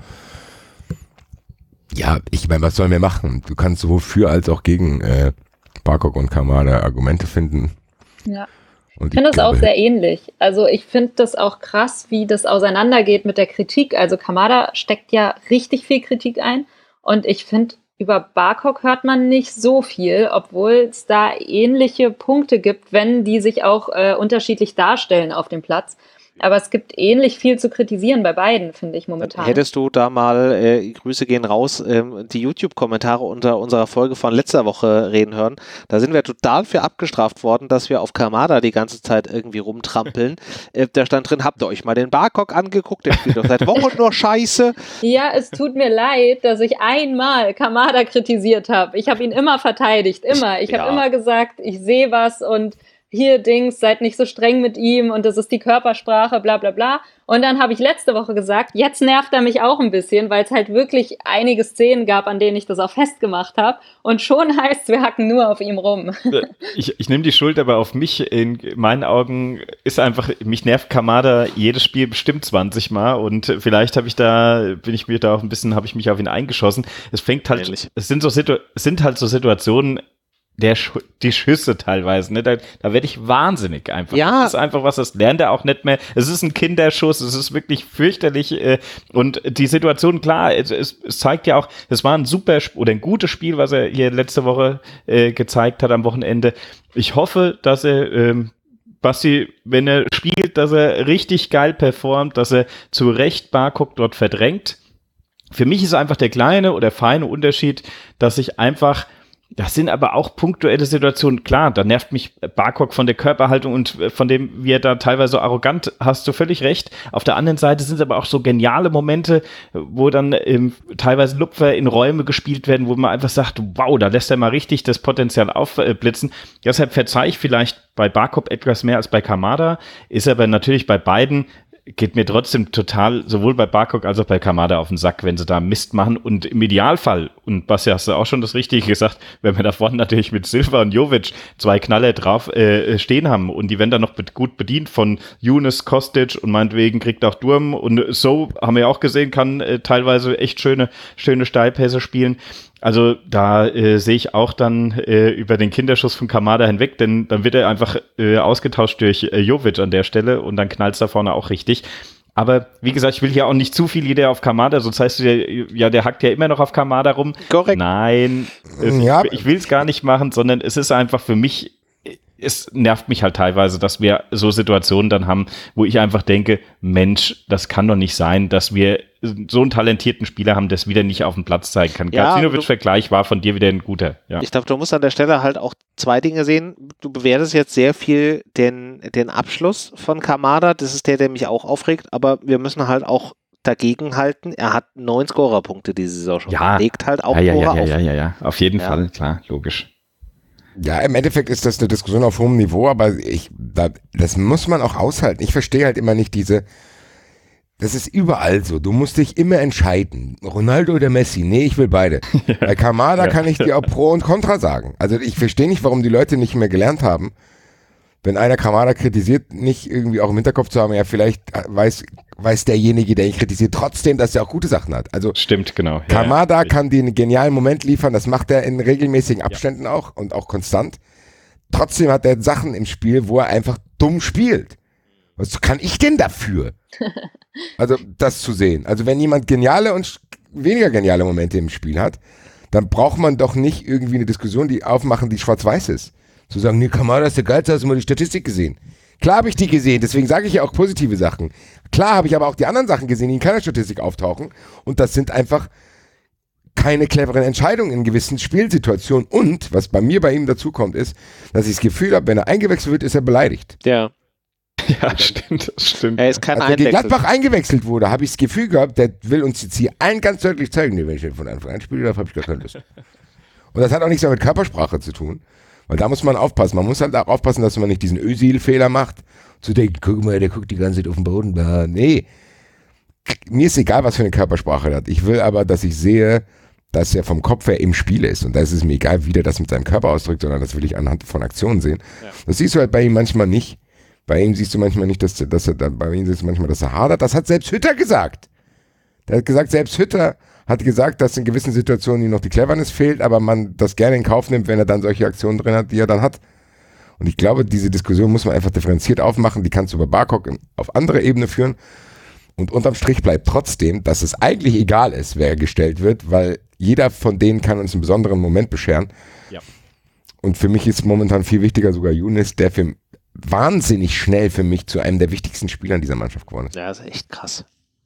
ja, ich meine, was sollen wir machen? Du kannst sowohl für als auch gegen äh, Barkok und Kamada Argumente finden. Ja. Ich finde das auch sehr ähnlich. Also ich finde das auch krass, wie das auseinandergeht mit der Kritik. Also Kamada steckt ja richtig viel Kritik ein und ich finde, über Barkok hört man nicht so viel, obwohl es da ähnliche Punkte gibt, wenn die sich auch äh, unterschiedlich darstellen auf dem Platz. Aber es gibt ähnlich viel zu kritisieren bei beiden, finde ich momentan. Hättest du da mal, äh, Grüße gehen raus, ähm, die YouTube-Kommentare unter unserer Folge von letzter Woche reden hören. Da sind wir total für abgestraft worden, dass wir auf Kamada die ganze Zeit irgendwie rumtrampeln. äh, da stand drin, habt ihr euch mal den Barkok angeguckt? Der spielt doch seit Wochen nur Scheiße. Ja, es tut mir leid, dass ich einmal Kamada kritisiert habe. Ich habe ihn immer verteidigt, immer. Ich habe ja. immer gesagt, ich sehe was und hier Dings, seid nicht so streng mit ihm und das ist die Körpersprache, bla bla bla. Und dann habe ich letzte Woche gesagt, jetzt nervt er mich auch ein bisschen, weil es halt wirklich einige Szenen gab, an denen ich das auch festgemacht habe. Und schon heißt es, wir hacken nur auf ihm rum. Ich, ich nehme die Schuld aber auf mich. In meinen Augen ist einfach, mich nervt Kamada jedes Spiel bestimmt zwanzig Mal und vielleicht habe ich da, bin ich mir da auch ein bisschen, habe ich mich auf ihn eingeschossen. Es fängt halt, Ähnlich. es sind so Situ- es sind halt so Situationen, Der Sch- die Schüsse teilweise, ne? da, da werde ich wahnsinnig einfach. Ja. Das ist einfach was, das lernt er auch nicht mehr. Es ist ein Kinderschuss, es ist wirklich fürchterlich. Äh, und die Situation, klar, es, es, es zeigt ja auch, es war ein super Sp- oder ein gutes Spiel, was er hier letzte Woche äh, gezeigt hat am Wochenende. Ich hoffe, dass er, ähm, Basti, wenn er spielt, dass er richtig geil performt, dass er zu Recht Barkok dort verdrängt. Für mich ist einfach der kleine oder feine Unterschied, dass ich einfach Das sind aber auch punktuelle Situationen. Klar, da nervt mich Barkok von der Körperhaltung und von dem, wie er da teilweise so arrogant, hast du völlig recht. Auf der anderen Seite sind es aber auch so geniale Momente, wo dann ähm, teilweise Lupfer in Räume gespielt werden, wo man einfach sagt, wow, da lässt er mal richtig das Potenzial aufblitzen. Deshalb verzeihe ich vielleicht bei Barkok etwas mehr als bei Kamada, ist aber natürlich bei beiden geht mir trotzdem total, sowohl bei Barkok als auch bei Kamada auf den Sack, wenn sie da Mist machen. Und im Idealfall, und Basti, hast du auch schon das Richtige gesagt, wenn wir da vorne natürlich mit Silva und Jovic zwei Knaller drauf äh, stehen haben und die werden dann noch be- gut bedient von Younes, Kostic und meinetwegen kriegt auch Durm und so, haben wir ja auch gesehen, kann äh, teilweise echt schöne, schöne Steilpässe spielen. Also da äh, sehe ich auch dann äh, über den Kinderschuss von Kamada hinweg, denn dann wird er einfach äh, ausgetauscht durch äh, Jovic an der Stelle und dann knallt es da vorne auch richtig. Aber wie gesagt, ich will hier auch nicht zu viel Idee auf Kamada, sonst heißt es ja, ja, der hackt ja immer noch auf Kamada rum. Korrekt. Nein, es, Ja. ich, ich will es gar nicht machen, sondern es ist einfach für mich, es nervt mich halt teilweise, dass wir so Situationen dann haben, wo ich einfach denke, Mensch, das kann doch nicht sein, dass wir so einen talentierten Spieler haben, der es wieder nicht auf dem Platz zeigen kann. Ja, Gacinovic-Vergleich war von dir wieder ein guter. Ja. Ich glaube, du musst an der Stelle halt auch zwei Dinge sehen. Du bewertest jetzt sehr viel den, den Abschluss von Kamada. Das ist der, der mich auch aufregt. Aber wir müssen halt auch dagegen halten. Er hat neun Scorerpunkte diese Saison schon. Ja. Er legt halt auch ja, ja, Tore ja, ja, auf. ja, ja, ja, auf jeden Ja. Fall, klar, logisch. Ja, im Endeffekt ist das eine Diskussion auf hohem Niveau, aber ich, da, das muss man auch aushalten. Ich verstehe halt immer nicht diese, das ist überall so. Du musst dich immer entscheiden. Ronaldo oder Messi? Nee, ich will beide. Bei Kamada Ja. kann ich dir auch Pro und Contra sagen. Also ich verstehe nicht, warum die Leute nicht mehr gelernt haben, wenn einer Kamada kritisiert, nicht irgendwie auch im Hinterkopf zu haben, ja, vielleicht weiß, weiß derjenige, der ihn kritisiert, trotzdem, dass er auch gute Sachen hat. Also Stimmt, genau. Ja, Kamada ja. kann den genialen Moment liefern, das macht er in regelmäßigen Abständen auch und auch konstant. Trotzdem hat er Sachen im Spiel, wo er einfach dumm spielt. Was kann ich denn dafür? Also das zu sehen. Also wenn jemand geniale und sch- weniger geniale Momente im Spiel hat, dann braucht man doch nicht irgendwie eine Diskussion, die aufmachen, die schwarz-weiß ist. Zu sagen, nee, Kamada ist der Geilste, hast du mal die Statistik gesehen? Klar habe ich die gesehen, deswegen sage ich ja auch positive Sachen. Klar habe ich aber auch die anderen Sachen gesehen, die in keiner Statistik auftauchen. Und das sind einfach keine cleveren Entscheidungen in gewissen Spielsituationen. Und was bei mir bei ihm dazu kommt, ist, dass ich das Gefühl habe, wenn er eingewechselt wird, ist er beleidigt. Ja. Ja, stimmt, das stimmt. Er ist kein Als er gegen Einwechsel. Gladbach eingewechselt wurde, habe ich das Gefühl gehabt, der will uns jetzt hier allen ganz deutlich zeigen, nee, wenn ich den von Anfang an spielen darf, habe ich gar keine Lust. Und das hat auch nichts mehr mit Körpersprache zu tun, weil da muss man aufpassen. Man muss halt auch aufpassen, dass man nicht diesen Özil-Fehler macht, zu denken, guck mal, der guckt die ganze Zeit auf den Boden, da, nee. Mir ist egal, was für eine Körpersprache er hat. Ich will aber, dass ich sehe, dass er vom Kopf her im Spiel ist. Und da ist es mir egal, wie der das mit seinem Körper ausdrückt, sondern das will ich anhand von Aktionen sehen. Ja. Das siehst du halt bei ihm manchmal nicht. Bei ihm siehst du manchmal nicht, dass, dass er, bei ihm siehst du manchmal, dass er hadert. Das hat selbst Hütter gesagt. Der hat gesagt, selbst Hütter hat gesagt, dass in gewissen Situationen ihm noch die Cleverness fehlt, aber man das gerne in Kauf nimmt, wenn er dann solche Aktionen drin hat, die er dann hat. Und ich glaube, diese Diskussion muss man einfach differenziert aufmachen. Die kannst du bei Barkok auf andere Ebene führen. Und unterm Strich bleibt trotzdem, dass es eigentlich egal ist, wer gestellt wird, weil jeder von denen kann uns einen besonderen Moment bescheren. Ja. Und für mich ist momentan viel wichtiger sogar Younes, der für wahnsinnig schnell für mich zu einem der wichtigsten Spieler in dieser Mannschaft geworden ist. Ja, das ist echt krass.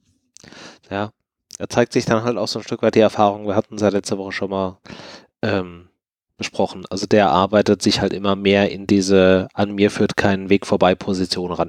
Ja, da zeigt sich dann halt auch so ein Stück weit die Erfahrung. Wir hatten es ja letzte Woche schon mal ähm, besprochen. Also der arbeitet sich halt immer mehr in diese an mir führt keinen Weg vorbei Position ran.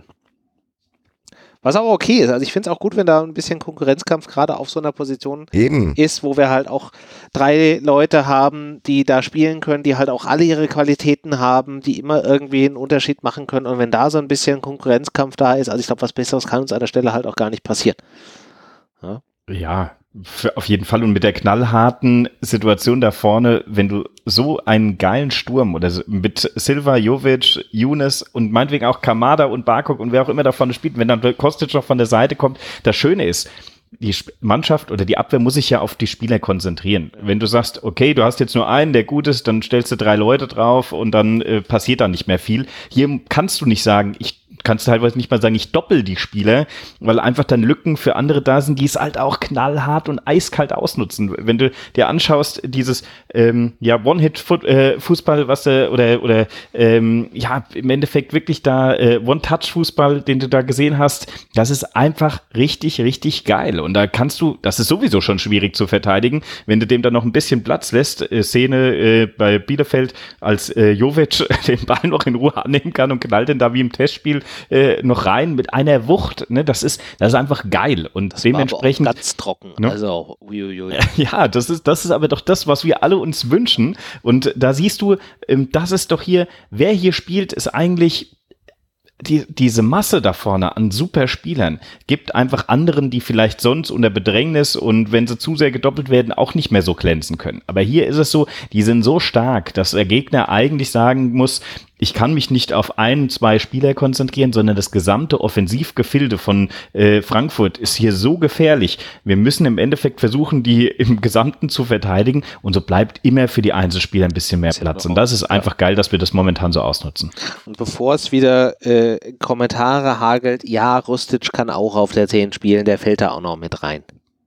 Was aber okay ist. Also ich finde es auch gut, wenn da ein bisschen Konkurrenzkampf gerade auf so einer Position Eben. ist, wo wir halt auch drei Leute haben, die da spielen können, die halt auch alle ihre Qualitäten haben, die immer irgendwie einen Unterschied machen können. Und wenn da so ein bisschen Konkurrenzkampf da ist, also ich glaube, was Besseres kann uns an der Stelle halt auch gar nicht passieren. Ja. Ja, für, auf jeden Fall. Und mit der knallharten Situation da vorne, wenn du so einen geilen Sturm oder so, mit Silva, Jovic, Younes und meinetwegen auch Kamada und Barkok und wer auch immer da vorne spielt, wenn dann Kostic noch von der Seite kommt, das Schöne ist, die Mannschaft oder die Abwehr muss sich ja auf die Spieler konzentrieren. Wenn du sagst, okay, du hast jetzt nur einen, der gut ist, dann stellst du drei Leute drauf und dann äh, passiert da nicht mehr viel. Hier kannst du nicht sagen, ich kannst teilweise nicht mal sagen, ich doppel die Spieler, weil einfach dann Lücken für andere da sind, die es halt auch knallhart und eiskalt ausnutzen. Wenn du dir anschaust, dieses ähm, ja One-Hit-Fußball, was äh, oder oder ähm, ja im Endeffekt wirklich da äh, One-Touch-Fußball, den du da gesehen hast, das ist einfach richtig, richtig geil. Und da kannst du, das ist sowieso schon schwierig zu verteidigen, wenn du dem dann noch ein bisschen Platz lässt. Äh, Szene äh, bei Bielefeld, als äh, Jovic den Ball noch in Ruhe annehmen kann und knallt den da wie im Testspiel Äh, noch rein mit einer Wucht, ne, das ist, das ist einfach geil und Das dementsprechend war aber auch ganz trocken, ne? also uiuiui. Ja, das ist, das ist aber doch das, was wir alle uns wünschen und da siehst du, ähm, das ist doch hier, wer hier spielt, ist eigentlich die, diese Masse da vorne an super Spielern gibt einfach anderen, die vielleicht sonst unter Bedrängnis und wenn sie zu sehr gedoppelt werden, auch nicht mehr so glänzen können. Aber hier ist es so, die sind so stark, dass der Gegner eigentlich sagen muss, ich kann mich nicht auf ein, zwei Spieler konzentrieren, sondern das gesamte Offensivgefilde von äh, Frankfurt ist hier so gefährlich. Wir müssen im Endeffekt versuchen, die im Gesamten zu verteidigen und so bleibt immer für die Einzelspieler ein bisschen mehr Platz. Und das ist einfach geil, dass wir das momentan so ausnutzen. Und bevor es wieder äh, Kommentare hagelt, ja, Rustic kann auch auf der zehn spielen, der fällt da auch noch mit rein.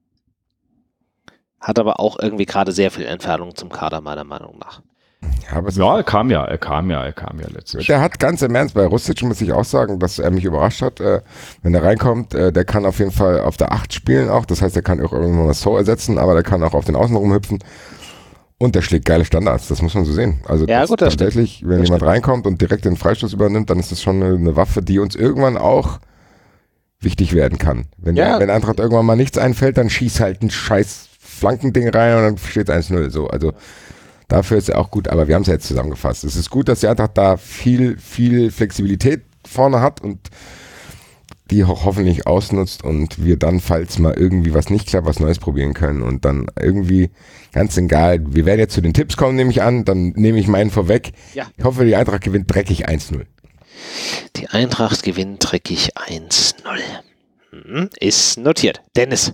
Hat aber auch irgendwie gerade sehr viel Entfernung zum Kader, meiner Meinung nach. Ja, aber Ja, er kam ja, er kam ja, er kam ja letztens. der hat ganz im Ernst, bei Rustic muss ich auch sagen, dass er mich überrascht hat, äh, wenn er reinkommt, äh, der kann auf jeden Fall auf der acht spielen auch, das heißt, er kann auch irgendwann das So ersetzen, aber der kann auch auf den Außen rumhüpfen und der schlägt geile Standards, das muss man so sehen. Also ja, das gut, das tatsächlich, stimmt. wenn das jemand stimmt. reinkommt und direkt den Freistoß übernimmt, dann ist das schon eine, eine Waffe, die uns irgendwann auch wichtig werden kann. Wenn, Ja. wenn Eintracht irgendwann mal nichts einfällt, dann schießt halt ein scheiß Flankending rein und dann steht eins null so, also dafür ist er auch gut, aber wir haben es ja jetzt zusammengefasst. Es ist gut, dass die Eintracht da viel, viel Flexibilität vorne hat und die ho- hoffentlich ausnutzt und wir dann, falls mal irgendwie was nicht klappt, was Neues probieren können und dann irgendwie, ganz egal, wir werden jetzt zu den Tipps kommen, nehme ich an, dann nehme ich meinen vorweg. Ja. Ich hoffe, die Eintracht gewinnt dreckig eins null. Die Eintracht gewinnt dreckig eins null. Hm, ist notiert. Dennis.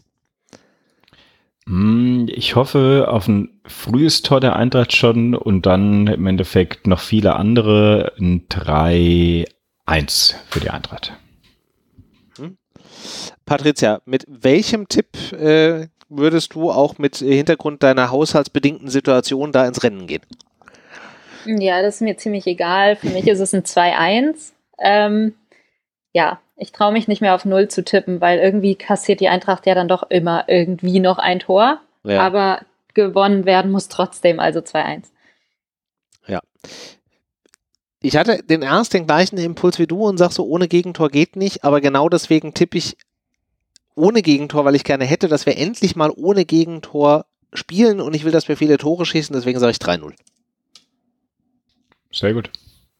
Ich hoffe auf ein frühes Tor der Eintracht schon und dann im Endeffekt noch viele andere. Ein drei eins für die Eintracht. Patricia, mit welchem Tipp äh, würdest du auch mit Hintergrund deiner haushaltsbedingten Situation da ins Rennen gehen? Ja, das ist mir ziemlich egal. Für mich ist es ein zwei eins. Ähm, ja, ich traue mich nicht mehr auf null zu tippen, weil irgendwie kassiert die Eintracht ja dann doch immer irgendwie noch ein Tor. Ja. Aber gewonnen werden muss trotzdem, also zwei eins. Ja. Ich hatte den erst den gleichen Impuls wie du und sag so, ohne Gegentor geht nicht, aber genau deswegen tippe ich ohne Gegentor, weil ich gerne hätte, dass wir endlich mal ohne Gegentor spielen und ich will, dass wir viele Tore schießen, deswegen sage ich drei null. Sehr gut.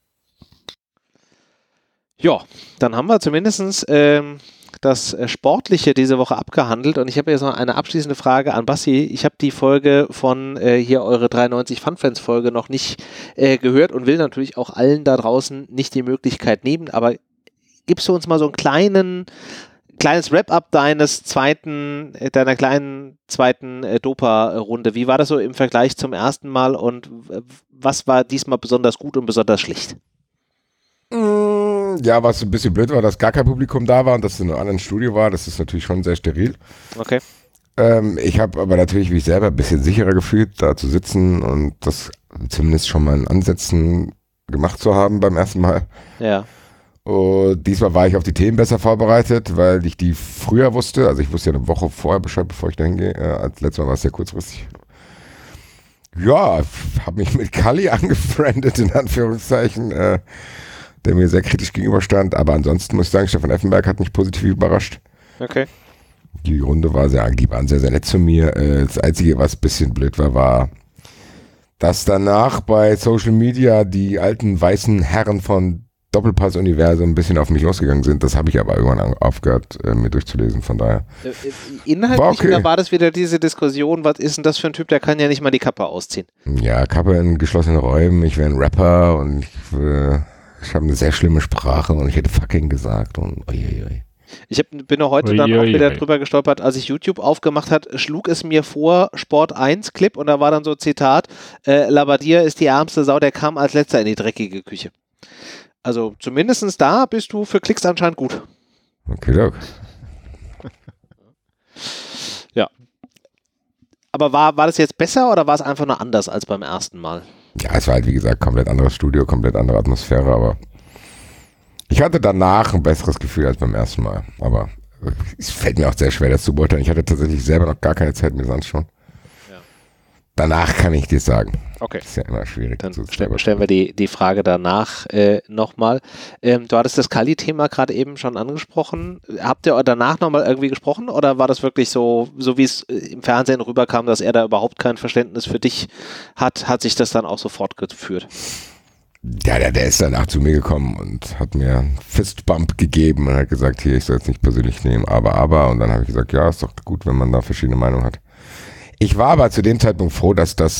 Ja, dann haben wir zumindest ähm, das Sportliche diese Woche abgehandelt und ich habe jetzt noch eine abschließende Frage an Basti. Ich habe die Folge von äh, hier eure dreiundneunzig Funfans Folge noch nicht äh, gehört und will natürlich auch allen da draußen nicht die Möglichkeit nehmen, aber gibst du uns mal so einen kleinen kleines Wrap-up deines zweiten, äh, deiner kleinen zweiten äh, Dopa-Runde. Wie war das so im Vergleich zum ersten Mal und äh, was war diesmal besonders gut und besonders schlecht? Ja, was ein bisschen blöd war, dass gar kein Publikum da war und dass es in einem anderen Studio war, das ist natürlich schon sehr steril. Okay. Ähm, ich habe aber natürlich mich selber ein bisschen sicherer gefühlt, da zu sitzen und das zumindest schon mal in Ansätzen gemacht zu haben beim ersten Mal. Ja. Und diesmal war ich auf die Themen besser vorbereitet, weil ich die früher wusste. Also ich wusste ja eine Woche vorher Bescheid, bevor ich da hingehe. Äh, als letztes Mal war es sehr kurzfristig. Ja, habe mich mit Kalli angefreundet, in Anführungszeichen, äh, der mir sehr kritisch gegenüberstand. Aber ansonsten muss ich sagen, Stefan Effenberg hat mich positiv überrascht. Okay. Die Runde war sehr, die waren sehr, sehr nett zu mir. Äh, das Einzige, was ein bisschen blöd war, war, dass danach bei Social Media die alten weißen Herren von Doppelpass-Universum ein bisschen auf mich losgegangen sind. Das habe ich aber irgendwann aufgehört, äh, mir durchzulesen, von daher. Äh, Inhaltlich, War okay. da war das wieder diese Diskussion, was ist denn das für ein Typ, der kann ja nicht mal die Kappe ausziehen. Ja, Kappe in geschlossenen Räumen, ich wäre ein Rapper und ich, äh, ich habe eine sehr schlimme Sprache und ich hätte fucking gesagt und uiuiui. Ich hab, bin noch heute dann Ui, auch ui, wieder ui. drüber gestolpert, als ich YouTube aufgemacht hat, schlug es mir vor, Sport eins Clip und da war dann so Zitat, äh, Labbadia ist die ärmste Sau, der kam als letzter in die dreckige Küche. Also zumindest da bist du für Klicks anscheinend gut. Okay, Doc. Ja. Aber war, war das jetzt besser oder war es einfach nur anders als beim ersten Mal? Ja, es war halt, wie gesagt, komplett anderes Studio, komplett andere Atmosphäre, aber ich hatte danach ein besseres Gefühl als beim ersten Mal. Aber es fällt mir auch sehr schwer, das zu beurteilen. Ich hatte tatsächlich selber noch gar keine Zeit, mir das anzuschauen. Ja. Danach kann ich dir sagen. Okay. Ist ja immer schwierig. Dann zu stellen, stellen wir die, die Frage danach äh, nochmal. Ähm, du hattest das Kali-Thema gerade eben schon angesprochen. Habt ihr danach nochmal irgendwie gesprochen oder war das wirklich so, so wie es äh, im Fernsehen rüberkam, dass er da überhaupt kein Verständnis für dich hat, hat sich das dann auch so fortgeführt? Ja, der, der ist danach zu mir gekommen und hat mir einen Fistbump gegeben und hat gesagt, hier, ich soll es nicht persönlich nehmen, aber, aber. Und dann habe ich gesagt, ja, ist doch gut, wenn man da verschiedene Meinungen hat. Ich war aber zu dem Zeitpunkt froh, dass das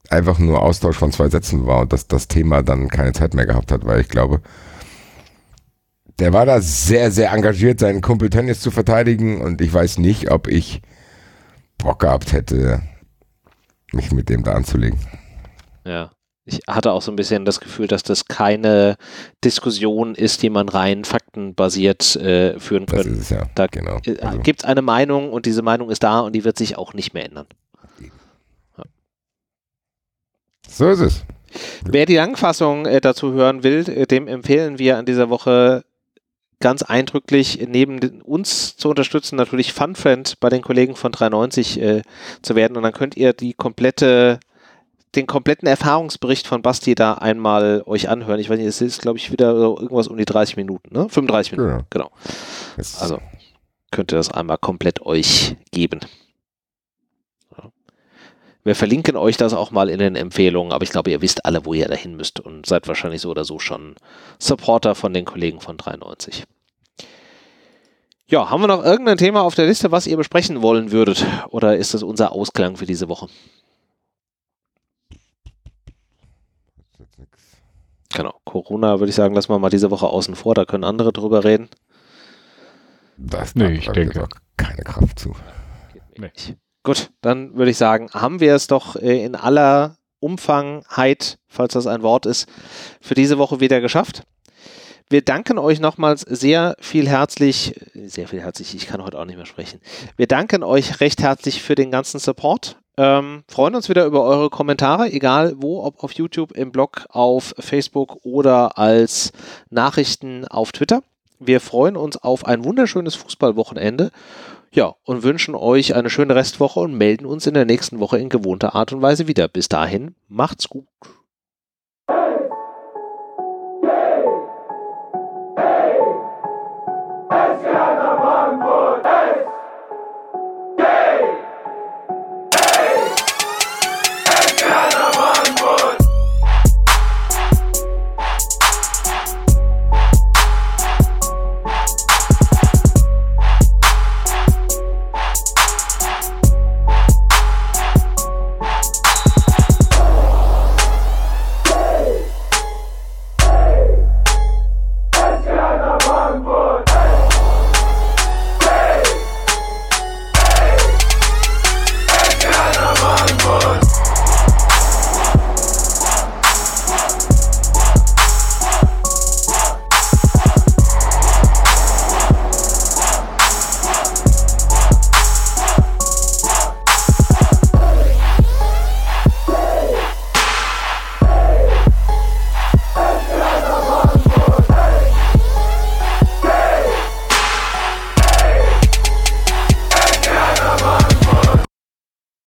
einfach nur Austausch von zwei Sätzen war und dass das Thema dann keine Zeit mehr gehabt hat, weil ich glaube, der war da sehr, sehr engagiert, seinen Kumpel Tönnies zu verteidigen und ich weiß nicht, ob ich Bock gehabt hätte, mich mit dem da anzulegen. Ja. Ich hatte auch so ein bisschen das Gefühl, dass das keine Diskussion ist, die man rein faktenbasiert äh, führen kann. Das ist es ja, da genau. äh, Also. gibt es eine Meinung und diese Meinung ist da und die wird sich auch nicht mehr ändern. Ja. So ist es. Wer die Langfassung äh, dazu hören will, äh, dem empfehlen wir an dieser Woche ganz eindrücklich neben den, uns zu unterstützen, natürlich Funfriend bei den Kollegen von dreiundneunzig äh, zu werden und dann könnt ihr die komplette den kompletten Erfahrungsbericht von Basti da einmal euch anhören. Ich weiß nicht, es ist, glaube ich, wieder irgendwas um die dreißig Minuten, ne? fünfunddreißig Minuten, genau. genau. Also könnt ihr das einmal komplett euch geben. Ja. Wir verlinken euch das auch mal in den Empfehlungen, aber ich glaube, ihr wisst alle, wo ihr dahin müsst und seid wahrscheinlich so oder so schon Supporter von den Kollegen von dreiundneunzig. Ja, haben wir noch irgendein Thema auf der Liste, was ihr besprechen wollen würdet? Oder ist das unser Ausklang für diese Woche? Genau, Corona würde ich sagen, lassen wir mal diese Woche außen vor, da können andere drüber reden. Das nee, ich denke auch keine Kraft zu. Nee. Gut, dann würde ich sagen, haben wir es doch äh, in aller Umfangheit, falls das ein Wort ist, für diese Woche wieder geschafft. Wir danken euch nochmals sehr viel herzlich, sehr viel herzlich, ich kann heute auch nicht mehr sprechen. Wir danken euch recht herzlich für den ganzen Support. Ähm, freuen uns wieder über eure Kommentare, egal wo, ob auf YouTube, im Blog, auf Facebook oder als Nachrichten auf Twitter. Wir freuen uns auf ein wunderschönes Fußballwochenende, ja, und wünschen euch eine schöne Restwoche und melden uns in der nächsten Woche in gewohnter Art und Weise wieder. Bis dahin, macht's gut.